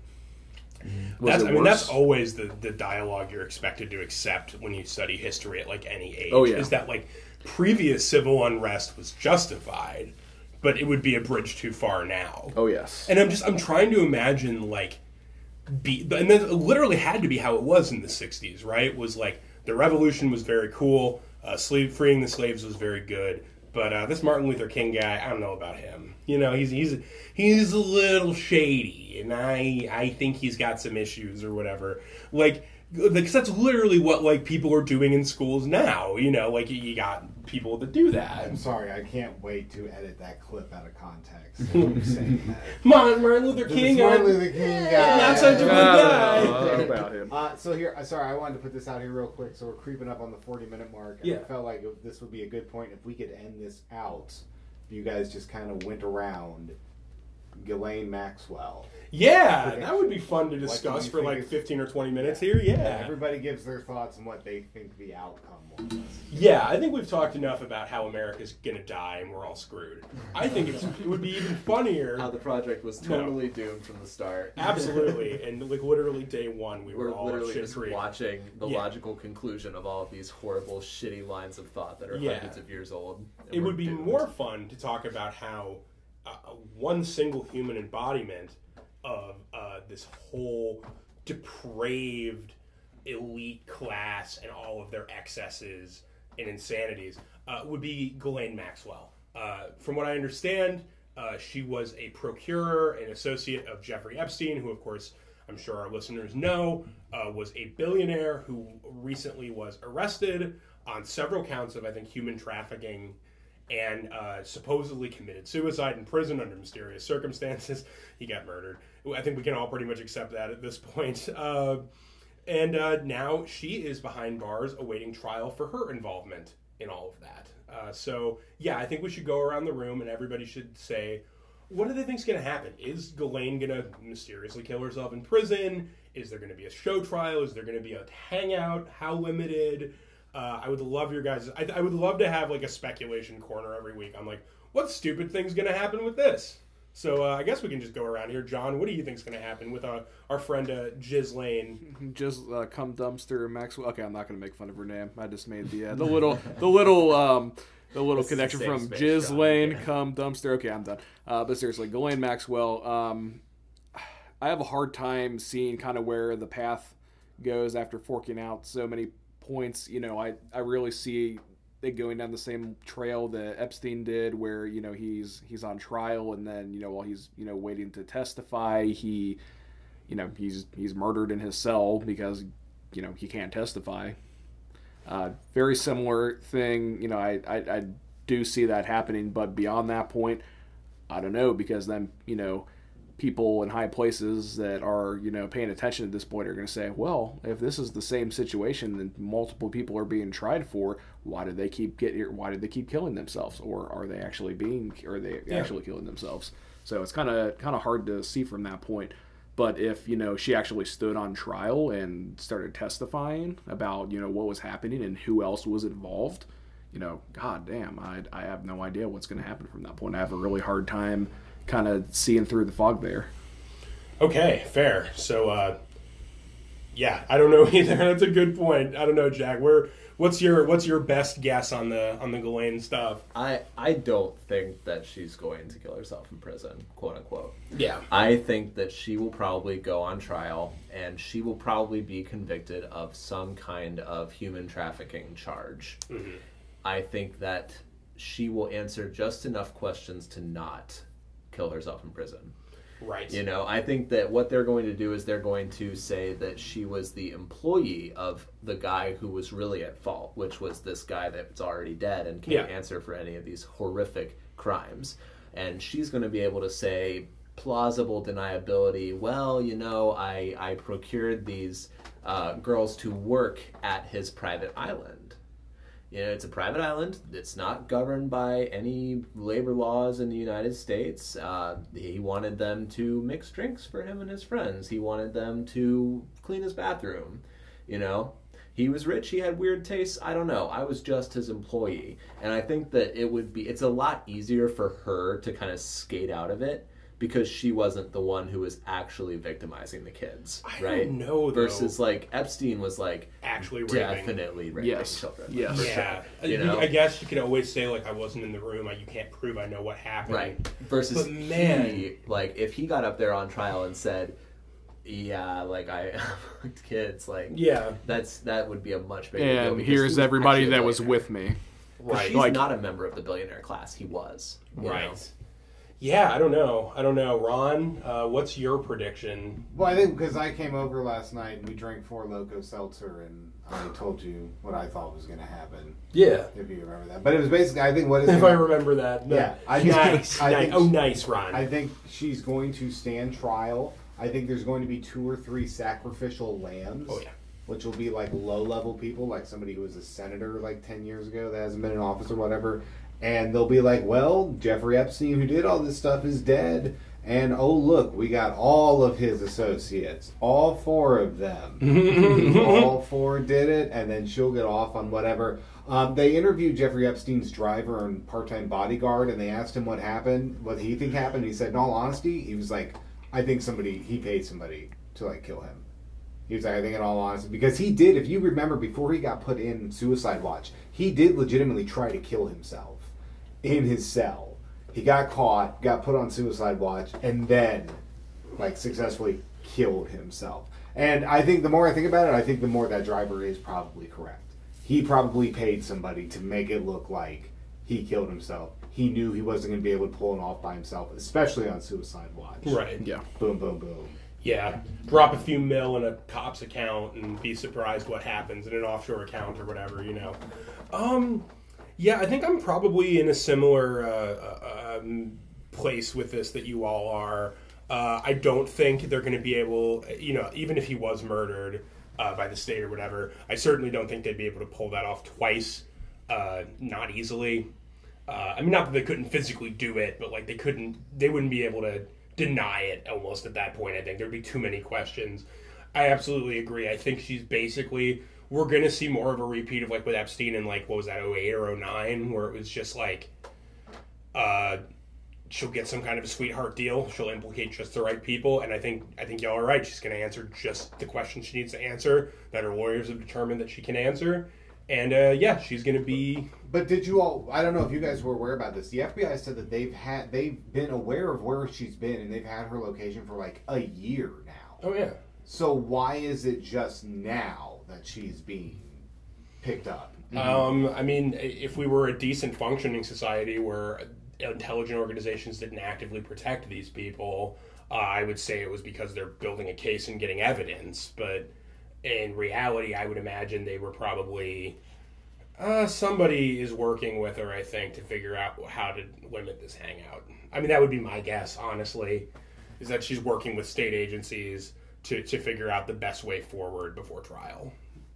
[SPEAKER 3] Was
[SPEAKER 1] That's,
[SPEAKER 3] it
[SPEAKER 1] I mean,
[SPEAKER 3] worse?
[SPEAKER 1] that's always the, the dialogue you're expected to accept when you study history at, like, any age.
[SPEAKER 3] Oh, yeah.
[SPEAKER 1] Is that, like, previous civil unrest was justified, but it would be a bridge too far now.
[SPEAKER 3] Oh, yes.
[SPEAKER 1] And I'm just, I'm trying to imagine, like, be, and then it literally had to be how it was in the sixties, right? Was like, the revolution was very cool, uh, slave, freeing the slaves was very good, but uh, this Martin Luther King guy, I don't know about him. You know, he's he's he's a little shady, and I I think he's got some issues or whatever. Like, because that's literally what, like, people are doing in schools now. You know, like, you got people that do that.
[SPEAKER 4] I'm sorry, I can't wait to edit that clip out of context. You're saying that.
[SPEAKER 1] Martin, Martin Luther King,
[SPEAKER 4] This Martin
[SPEAKER 1] uh,
[SPEAKER 4] Luther King guy.
[SPEAKER 1] not such a good guy.
[SPEAKER 3] Uh, about him.
[SPEAKER 4] Uh, so here, uh, sorry, I wanted to put this out here real quick. So we're creeping up on the forty minute mark. And
[SPEAKER 1] Yeah.
[SPEAKER 4] I felt like it- this would be a good point if we could end this out. If you guys just kind of went around Ghislaine Maxwell.
[SPEAKER 1] Yeah, that would be fun to
[SPEAKER 4] What do
[SPEAKER 1] discuss
[SPEAKER 4] you
[SPEAKER 1] for
[SPEAKER 4] think
[SPEAKER 1] like
[SPEAKER 4] is-
[SPEAKER 1] fifteen or twenty minutes here. Yeah.
[SPEAKER 4] Everybody gives their thoughts on what they think the outcome was.
[SPEAKER 1] Yeah, I think we've talked enough about how America's gonna die and we're all screwed. I think it's, it would be even funnier.
[SPEAKER 2] How the project was
[SPEAKER 1] No.
[SPEAKER 2] totally doomed from the start.
[SPEAKER 1] Absolutely, and like literally day one, we were
[SPEAKER 2] We're
[SPEAKER 1] all
[SPEAKER 2] literally
[SPEAKER 1] shit
[SPEAKER 2] just
[SPEAKER 1] free.
[SPEAKER 2] watching the
[SPEAKER 1] Yeah.
[SPEAKER 2] logical conclusion of all of these horrible, shitty lines of thought that are
[SPEAKER 1] Yeah.
[SPEAKER 2] hundreds of years old. and
[SPEAKER 1] It
[SPEAKER 2] we're
[SPEAKER 1] would be
[SPEAKER 2] doomed.
[SPEAKER 1] more fun to talk about how uh, one single human embodiment of uh, this whole depraved elite class and all of their excesses and insanities uh, would be Ghislaine Maxwell. Uh, from what I understand, uh, she was a procurer and associate of Jeffrey Epstein, who, of course, I'm sure our listeners know, uh, was a billionaire who recently was arrested on several counts of, I think, human trafficking and uh, supposedly committed suicide in prison under mysterious circumstances. He got murdered. I think we can all pretty much accept that at this point. Uh, and uh, now she is behind bars awaiting trial for her involvement in all of that. Uh, so, yeah, I think we should go around the room and everybody should say, what do they think is going to happen? Is Ghislaine going to mysteriously kill herself in prison? Is there going to be a show trial? Is there going to be a hangout? How limited? Uh, I would love your guys. I, I would love to have like a speculation corner every week. I'm like, what stupid thing's going to happen with this? So uh, I guess we can just go around here. John, what do you think's going to happen with uh, our friend uh, Ghislaine?
[SPEAKER 3] Just uh, come dumpster Maxwell. Okay, I'm not gonna make fun of her name. I just made the uh, the little the little um the little
[SPEAKER 2] This is
[SPEAKER 3] connection
[SPEAKER 2] the safe
[SPEAKER 3] from
[SPEAKER 2] space,
[SPEAKER 3] Ghislaine,
[SPEAKER 2] John.
[SPEAKER 3] come dumpster. Okay, I'm done. Uh, but seriously, Ghislaine Maxwell. Um, I have a hard time seeing kind of where the path goes after forking out so many points. You know, I I really see it going down the same trail that Epstein did, where, you know, he's he's on trial, and then, you know, while he's, you know, waiting to testify, he, you know, he's he's murdered in his cell because, you know, he can't testify. Uh, very similar thing, you know, I, I I do see that happening, but beyond that point, I don't know, because then, you know, people in high places that are, you know, paying attention at this point are going to say, well, if this is the same situation and multiple people are being tried for, why did they keep getting, why did they keep killing themselves? Or are they actually being, are they
[SPEAKER 1] Yeah.
[SPEAKER 3] actually killing themselves? So it's kind of, kind of hard to see from that point. But if, you know, she actually stood on trial and started testifying about, you know, what was happening and who else was involved, you know, god damn, I, I have no idea what's going to happen from that point. I have a really hard time kind of seeing through the fog there.
[SPEAKER 1] Okay, fair. So uh, Yeah, I don't know either. That's a good point. I don't know, Jack. Where what's your what's your best guess on the on the Ghislaine stuff?
[SPEAKER 2] I I don't think that she's going to kill herself in prison, quote unquote.
[SPEAKER 1] Yeah.
[SPEAKER 2] I think that she will probably go on trial, and she will probably be convicted of some kind of human trafficking charge.
[SPEAKER 1] Mm-hmm.
[SPEAKER 2] I think that she will answer just enough questions to not kill herself in prison.
[SPEAKER 1] Right.
[SPEAKER 2] You know, I think that what they're going to do is they're going to say that she was the employee of the guy who was really at fault, which was this guy that's already dead and can't
[SPEAKER 1] Yeah.
[SPEAKER 2] answer for any of these horrific crimes. And she's going to be able to say plausible deniability, well, you know, I, I procured these uh, girls to work at his private island. You know, it's a private island. It's not governed by any labor laws in the United States. Uh, he wanted them to mix drinks for him and his friends. He wanted them to clean his bathroom. You know, he was rich. He had weird tastes. I don't know. I was just his employee. And I think that it would be, it's a lot easier for her to kind of skate out of it because she wasn't the one who was actually victimizing the kids,
[SPEAKER 1] I
[SPEAKER 2] right?
[SPEAKER 1] don't know, though.
[SPEAKER 2] Versus like Epstein was like
[SPEAKER 1] Actually raping.
[SPEAKER 2] definitely raping
[SPEAKER 3] Yes.
[SPEAKER 2] children.
[SPEAKER 3] Yes.
[SPEAKER 2] For
[SPEAKER 1] Yeah.
[SPEAKER 2] sure. You know?
[SPEAKER 1] I guess you could always say, like, I wasn't in the room. You can't prove I know what happened.
[SPEAKER 2] Right. Versus
[SPEAKER 1] But, man.
[SPEAKER 2] he, like, if he got up there on trial and said, yeah, like, I fucked kids, like,
[SPEAKER 1] Yeah.
[SPEAKER 2] that's that would be a much bigger deal.
[SPEAKER 3] And
[SPEAKER 2] because he
[SPEAKER 3] here's
[SPEAKER 2] was
[SPEAKER 3] everybody
[SPEAKER 2] actually a
[SPEAKER 3] that was
[SPEAKER 2] billionaire.
[SPEAKER 3] with me.
[SPEAKER 1] Right.
[SPEAKER 2] She's
[SPEAKER 3] Like-
[SPEAKER 2] not a member of the billionaire class. He was. you
[SPEAKER 1] Right.
[SPEAKER 2] know?
[SPEAKER 1] Yeah, I don't know. I don't know. Ron, uh, what's your prediction?
[SPEAKER 4] Well, I think because I came over last night and we drank four Loco Seltzer and I told you what I thought was going to happen.
[SPEAKER 1] Yeah.
[SPEAKER 4] If you remember that, but it was basically I think what is
[SPEAKER 1] If
[SPEAKER 4] gonna-
[SPEAKER 1] I remember that. No.
[SPEAKER 4] Yeah, I-
[SPEAKER 1] nice.
[SPEAKER 4] I
[SPEAKER 1] nice.
[SPEAKER 4] think-
[SPEAKER 1] Oh, nice, Ron.
[SPEAKER 4] I think she's going to stand trial. I think there's going to be two or three sacrificial lambs.
[SPEAKER 1] Oh, yeah.
[SPEAKER 4] Which will be like low level people, like somebody who was a senator like ten years ago that hasn't been in office or whatever. And they'll be like, well, Jeffrey Epstein, who did all this stuff, is dead. And oh, look, we got all of his associates. All four of them. All four did it. And then she'll get off on whatever. Um, they interviewed Jeffrey Epstein's driver and part-time bodyguard, and they asked him what happened, what he think happened. He said, in all honesty, he was like, I think somebody, he paid somebody to, like, kill him. He was like, I think in all honesty, because he did, if you remember, before he got put in suicide watch, he did legitimately try to kill himself in his cell. He got caught, got put on suicide watch, and then, like, successfully killed himself. And I think the more I think about it, I think the more that driver is probably correct. He probably paid somebody to make it look like he killed himself. He knew he wasn't going to be able to pull it off by himself, especially on suicide watch.
[SPEAKER 1] Right.
[SPEAKER 3] Yeah.
[SPEAKER 4] Boom, boom, boom.
[SPEAKER 1] Yeah. Drop a few mil in a cop's account and be surprised what happens in an offshore account or whatever, you know. Um, yeah, I think I'm probably in a similar uh, um, place with this that you all are. Uh, I don't think they're going to be able, you know, even if he was murdered uh, by the state or whatever, I certainly don't think they'd be able to pull that off twice, uh, not easily. Uh, I mean, not that they couldn't physically do it, but like they couldn't, they wouldn't be able to deny it almost at that point. I think there'd be too many questions. I absolutely agree. I think she's basically, we're going to see more of a repeat of like with Epstein in like, what was that, oh eight or oh nine, where it was just like, uh, she'll get some kind of a sweetheart deal. She'll implicate just the right people. And I think, I think y'all are right. She's going to answer just the questions she needs to answer that her lawyers have determined that she can answer. And uh, yeah, she's going to be.
[SPEAKER 4] But did you all? I don't know if you guys were aware about this. The F B I said that they've had they've been aware of where she's been, and they've had her location for like a year now.
[SPEAKER 1] Oh yeah.
[SPEAKER 4] So why is it just now that she's being picked up?
[SPEAKER 1] Um, I mean, if we were a decent functioning society where intelligent organizations didn't actively protect these people, uh, I would say it was because they're building a case and getting evidence. But in reality, I would imagine they were probably uh, somebody is working with her, I think, to figure out how to limit this hangout. I mean, that would be my guess, honestly, is that she's working with state agencies to, to figure out the best way forward before trial.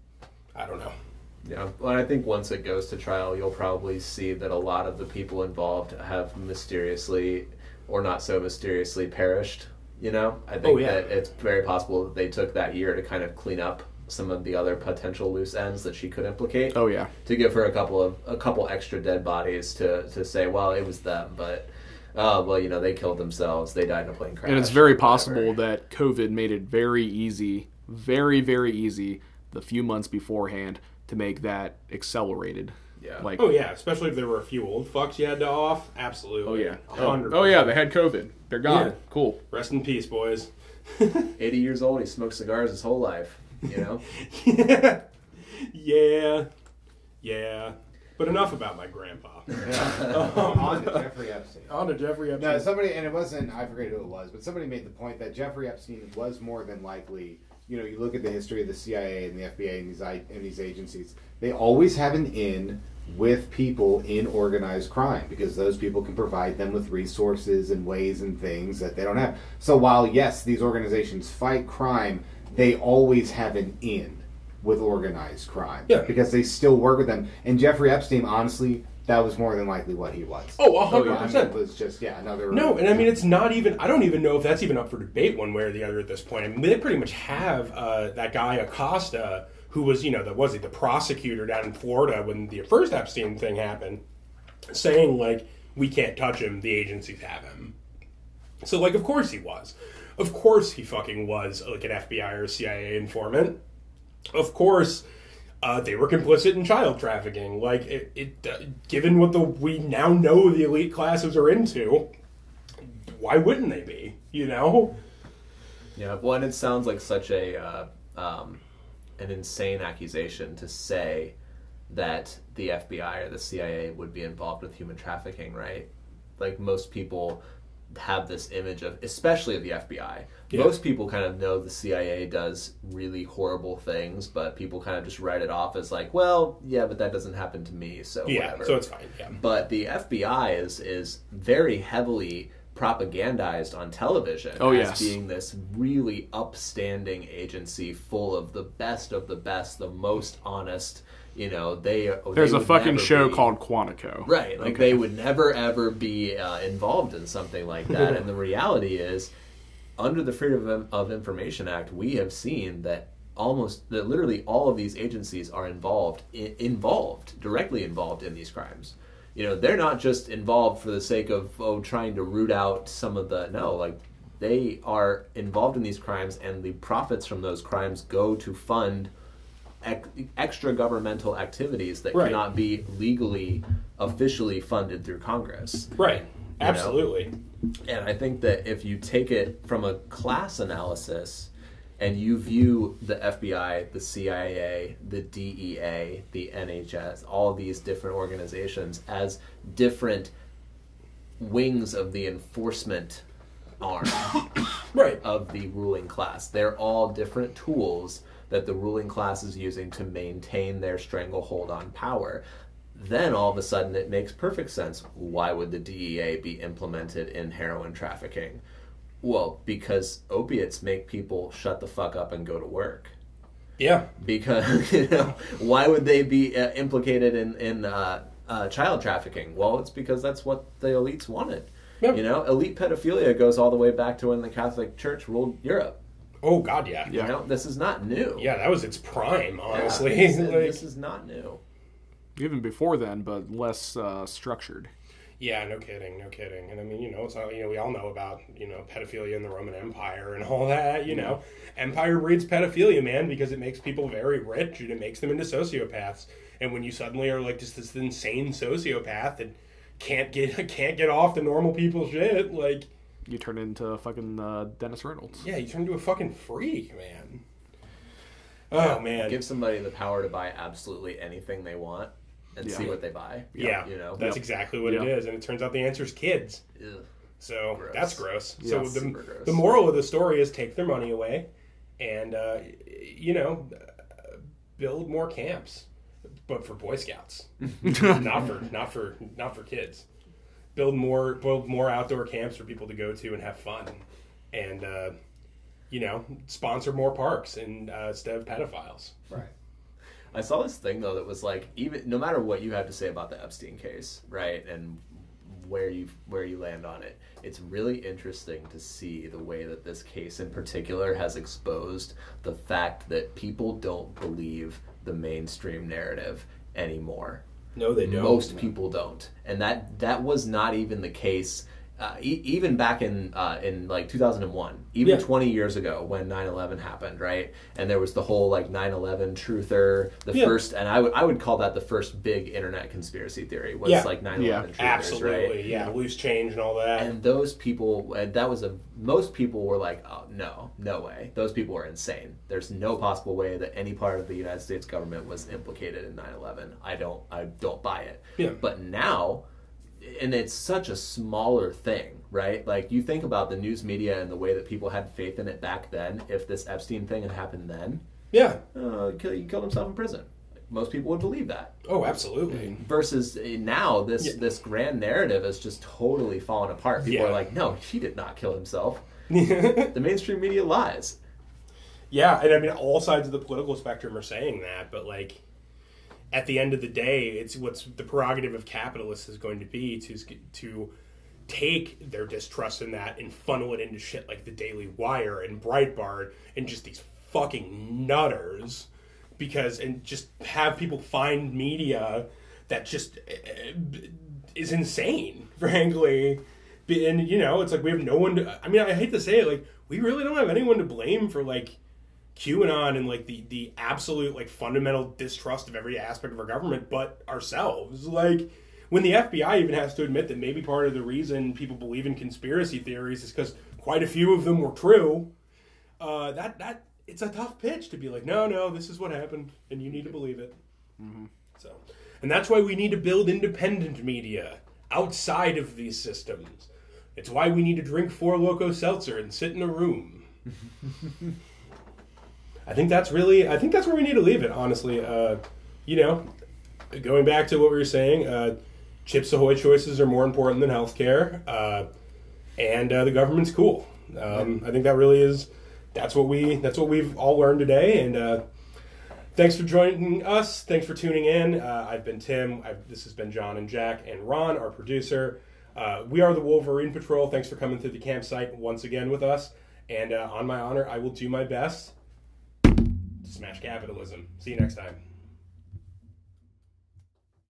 [SPEAKER 1] I don't know.
[SPEAKER 2] Yeah, well, I think once it goes to trial, you'll probably see that a lot of the people involved have mysteriously, or not so mysteriously, perished. You know, I think
[SPEAKER 1] Oh, yeah.
[SPEAKER 2] that it's very possible that they took that year to kind of clean up some of the other potential loose ends that she could implicate.
[SPEAKER 3] Oh yeah.
[SPEAKER 2] To give her a couple of a couple extra dead bodies to to say, well, it was them, but uh, well, you know, they killed themselves. They died in a plane crash.
[SPEAKER 3] And it's very
[SPEAKER 2] or
[SPEAKER 3] possible
[SPEAKER 2] whatever.
[SPEAKER 3] that COVID made it very easy, very, very easy the few months beforehand to make that accelerated.
[SPEAKER 2] Yeah.
[SPEAKER 3] Like,
[SPEAKER 1] Oh yeah, especially if there were a few old fucks you had to off. Absolutely.
[SPEAKER 3] oh yeah,
[SPEAKER 1] one
[SPEAKER 3] oh,
[SPEAKER 1] hundred
[SPEAKER 3] oh yeah, they had COVID. They're gone.
[SPEAKER 1] Yeah.
[SPEAKER 3] Cool.
[SPEAKER 1] Rest in peace, boys.
[SPEAKER 2] eighty years old, he smoked cigars his whole life, you know?
[SPEAKER 1] yeah, yeah, yeah. But enough about my grandpa.
[SPEAKER 4] Yeah. On to Jeffrey Epstein.
[SPEAKER 1] On to Jeffrey Epstein.
[SPEAKER 4] No, somebody, and it wasn't, I forget who it was, but somebody made the point that Jeffrey Epstein was more than likely, you know, you look at the history of the C I A and the F B I and these, I- and these agencies, they always have an in with people in organized crime because those people can provide them with resources and ways and things that they don't have. So while, yes, these organizations fight crime, they always have an in with organized crime.
[SPEAKER 1] Yeah.
[SPEAKER 4] Because they still work with them. And Jeffrey Epstein, honestly, that was more than likely what he was.
[SPEAKER 1] Oh, a
[SPEAKER 4] I
[SPEAKER 1] hundred
[SPEAKER 4] mean,
[SPEAKER 1] percent.
[SPEAKER 4] it was just, yeah, another...
[SPEAKER 1] No, and I mean, it's not even, I don't even know if that's even up for debate one way or the other at this point. I mean, they pretty much have uh, that guy Acosta, who was, you know, the, was he the prosecutor down in Florida when the first Epstein thing happened, saying, like, we can't touch him, the agencies have him. So, like, of course he was. Of course he fucking was, like, an F B I or C I A informant. Of course, uh, they were complicit in child trafficking. Like, it, it uh, given what the we now know the elite classes are into, why wouldn't they be? You know?
[SPEAKER 2] Yeah, well, and it sounds like such a uh, um, an insane accusation to say that the F B I or the C I A would be involved with human trafficking, right? Like, most people have this image of, especially of the F B I.
[SPEAKER 1] Yeah.
[SPEAKER 2] Most people kind of know the C I A does really horrible things, but people kind of just write it off as like, well, yeah, but that doesn't happen to me, so
[SPEAKER 1] Yeah,
[SPEAKER 2] whatever.
[SPEAKER 1] so it's fine, yeah.
[SPEAKER 2] But the F B I is is very heavily propagandized on television
[SPEAKER 3] Oh,
[SPEAKER 2] as
[SPEAKER 3] yes.
[SPEAKER 2] being this really upstanding agency full of the best of the best, the most honest. You know, they
[SPEAKER 3] There's
[SPEAKER 2] they
[SPEAKER 3] a
[SPEAKER 2] would
[SPEAKER 3] fucking
[SPEAKER 2] never
[SPEAKER 3] show
[SPEAKER 2] be-
[SPEAKER 3] called Quantico.
[SPEAKER 2] Right, like
[SPEAKER 3] Okay.
[SPEAKER 2] they would never ever be uh, involved in something like that. And the reality is, under the Freedom of, of Information Act, we have seen that almost that literally all of these agencies are involved i- involved directly involved in these crimes. You know, they're not just involved for the sake of oh trying to root out some of the no, like they are involved in these crimes, and the profits from those crimes go to fund ex- extra governmental activities that
[SPEAKER 1] Right.
[SPEAKER 2] cannot be legally, officially funded through Congress.
[SPEAKER 1] Right. Absolutely.
[SPEAKER 2] And I think that if you take it from a class analysis and you view the F B I, the C I A, the D E A, the N H S, all these different organizations as different wings of the enforcement arm
[SPEAKER 1] Right.
[SPEAKER 2] of the ruling class. They're all different tools that the ruling class is using to maintain their stranglehold on power. Then all of a sudden it makes perfect sense. Why would the D E A be implemented in heroin trafficking? Well, because opiates make people shut the fuck up and go to work.
[SPEAKER 1] Yeah.
[SPEAKER 2] Because, you know, why would they be uh, implicated in, in uh, uh, child trafficking? Well, it's because that's what the elites wanted.
[SPEAKER 1] Yep.
[SPEAKER 2] You know, elite pedophilia goes all the way back to when the Catholic Church ruled Europe.
[SPEAKER 1] Oh, God, yeah.
[SPEAKER 2] You know, this is not new.
[SPEAKER 1] Yeah, that was its prime,
[SPEAKER 2] Yeah,
[SPEAKER 1] honestly.
[SPEAKER 2] this,
[SPEAKER 1] Like-
[SPEAKER 2] this is not new.
[SPEAKER 3] Even before then, but less uh, structured.
[SPEAKER 1] Yeah, no kidding, no kidding. And I mean, you know, it's all, you know, we all know about, you know, pedophilia in the Roman Empire and all that, you know. Empire breeds pedophilia, man, because it makes people very rich and it makes them into sociopaths. And when you suddenly are like just this insane sociopath that can't get can't get off the normal people shit, like,
[SPEAKER 3] You turn into fucking uh, Dennis Reynolds.
[SPEAKER 1] yeah, you turn into a fucking freak, man. Oh, man.
[SPEAKER 2] Give somebody the power to buy absolutely anything they want and
[SPEAKER 3] Yeah.
[SPEAKER 2] see what they buy.
[SPEAKER 1] Yeah,
[SPEAKER 2] You know?
[SPEAKER 1] that's
[SPEAKER 3] Yep.
[SPEAKER 1] exactly what
[SPEAKER 3] Yep.
[SPEAKER 1] it is. And it turns out the answer is kids.
[SPEAKER 2] Ugh.
[SPEAKER 1] So
[SPEAKER 2] Gross.
[SPEAKER 1] that's gross.
[SPEAKER 3] Yeah,
[SPEAKER 1] so the,
[SPEAKER 2] super gross.
[SPEAKER 1] the moral of the story is take their money away and, uh, you know, uh, build more camps, but for Boy Scouts, not for not for not for kids. Build more build more outdoor camps for people to go to and have fun, and uh, you know, sponsor more parks and uh, instead of pedophiles.
[SPEAKER 4] Right.
[SPEAKER 2] I saw this thing though that was like, even no matter what you have to say about the Epstein case, right, and where you where you land on it, it's really interesting to see the way that this case in particular has exposed the fact that people don't believe the mainstream narrative anymore.
[SPEAKER 1] No, they don't.
[SPEAKER 2] Most people don't, and that that was not even the case uh, e- even back in uh, in like two thousand one, even
[SPEAKER 1] Yeah.
[SPEAKER 2] twenty years ago when nine eleven happened, right? And there was the whole like nine eleven truther, the
[SPEAKER 1] Yeah.
[SPEAKER 2] first, and I would I would call that the first big internet conspiracy theory was
[SPEAKER 1] Yeah.
[SPEAKER 2] like nine eleven
[SPEAKER 3] Yeah.
[SPEAKER 2] truthers,
[SPEAKER 1] Absolutely,
[SPEAKER 2] right?
[SPEAKER 1] yeah, loose change and all that.
[SPEAKER 2] And those people, and that was a, most people were like, oh, no, no way. Those people were insane. There's no possible way that any part of the United States government was implicated in nine eleven. I don't, I don't buy it.
[SPEAKER 1] Yeah.
[SPEAKER 2] But now, and it's such a smaller thing, right? Like, you think about the news media and the way that people had faith in it back then. If this Epstein thing had happened then,
[SPEAKER 1] yeah.
[SPEAKER 2] uh, he killed himself in prison. Most people would believe that.
[SPEAKER 1] Oh, absolutely.
[SPEAKER 2] Versus uh, now, this
[SPEAKER 1] Yeah.
[SPEAKER 2] this grand narrative is just totally fallen apart. People
[SPEAKER 1] Yeah.
[SPEAKER 2] are like, no, he did not kill himself. The mainstream media lies.
[SPEAKER 1] Yeah, and I mean, all sides of the political spectrum are saying that, but like, at the end of the day, it's what's the prerogative of capitalists is going to be to to take their distrust in that and funnel it into shit like the Daily Wire and Breitbart and just these fucking nutters, because and just have people find media that just uh, is insane, frankly. And you know, it's like we have no one to. I mean, I hate to say it, like we really don't have anyone to blame for like QAnon and like the the absolute like fundamental distrust of every aspect of our government, but ourselves. Like when the F B I even has to admit that maybe part of the reason people believe in conspiracy theories is because quite a few of them were true. Uh, that that it's a tough pitch to be like, no, no, this is what happened, and you need to believe it. Mm-hmm. So, and that's why we need to build independent media outside of these systems. It's why we need to drink Four Loko Seltzer and sit in a room. I think that's really, I think that's where we need to leave it, honestly. Uh, you know, going back to what we were saying, uh, Chips Ahoy choices are more important than healthcare, uh, and uh, the government's cool. Um, I think that really is, that's what we, that's what we've all learned today, and uh, thanks for joining us. Thanks for tuning in. Uh, I've been Tim. I've, this has been John and Jack and Ron, our producer. Uh, we are the Wolverine Patrol. Thanks for coming through the campsite once again with us. And uh, on my honor, I will do my best to smash capitalism. See you next time.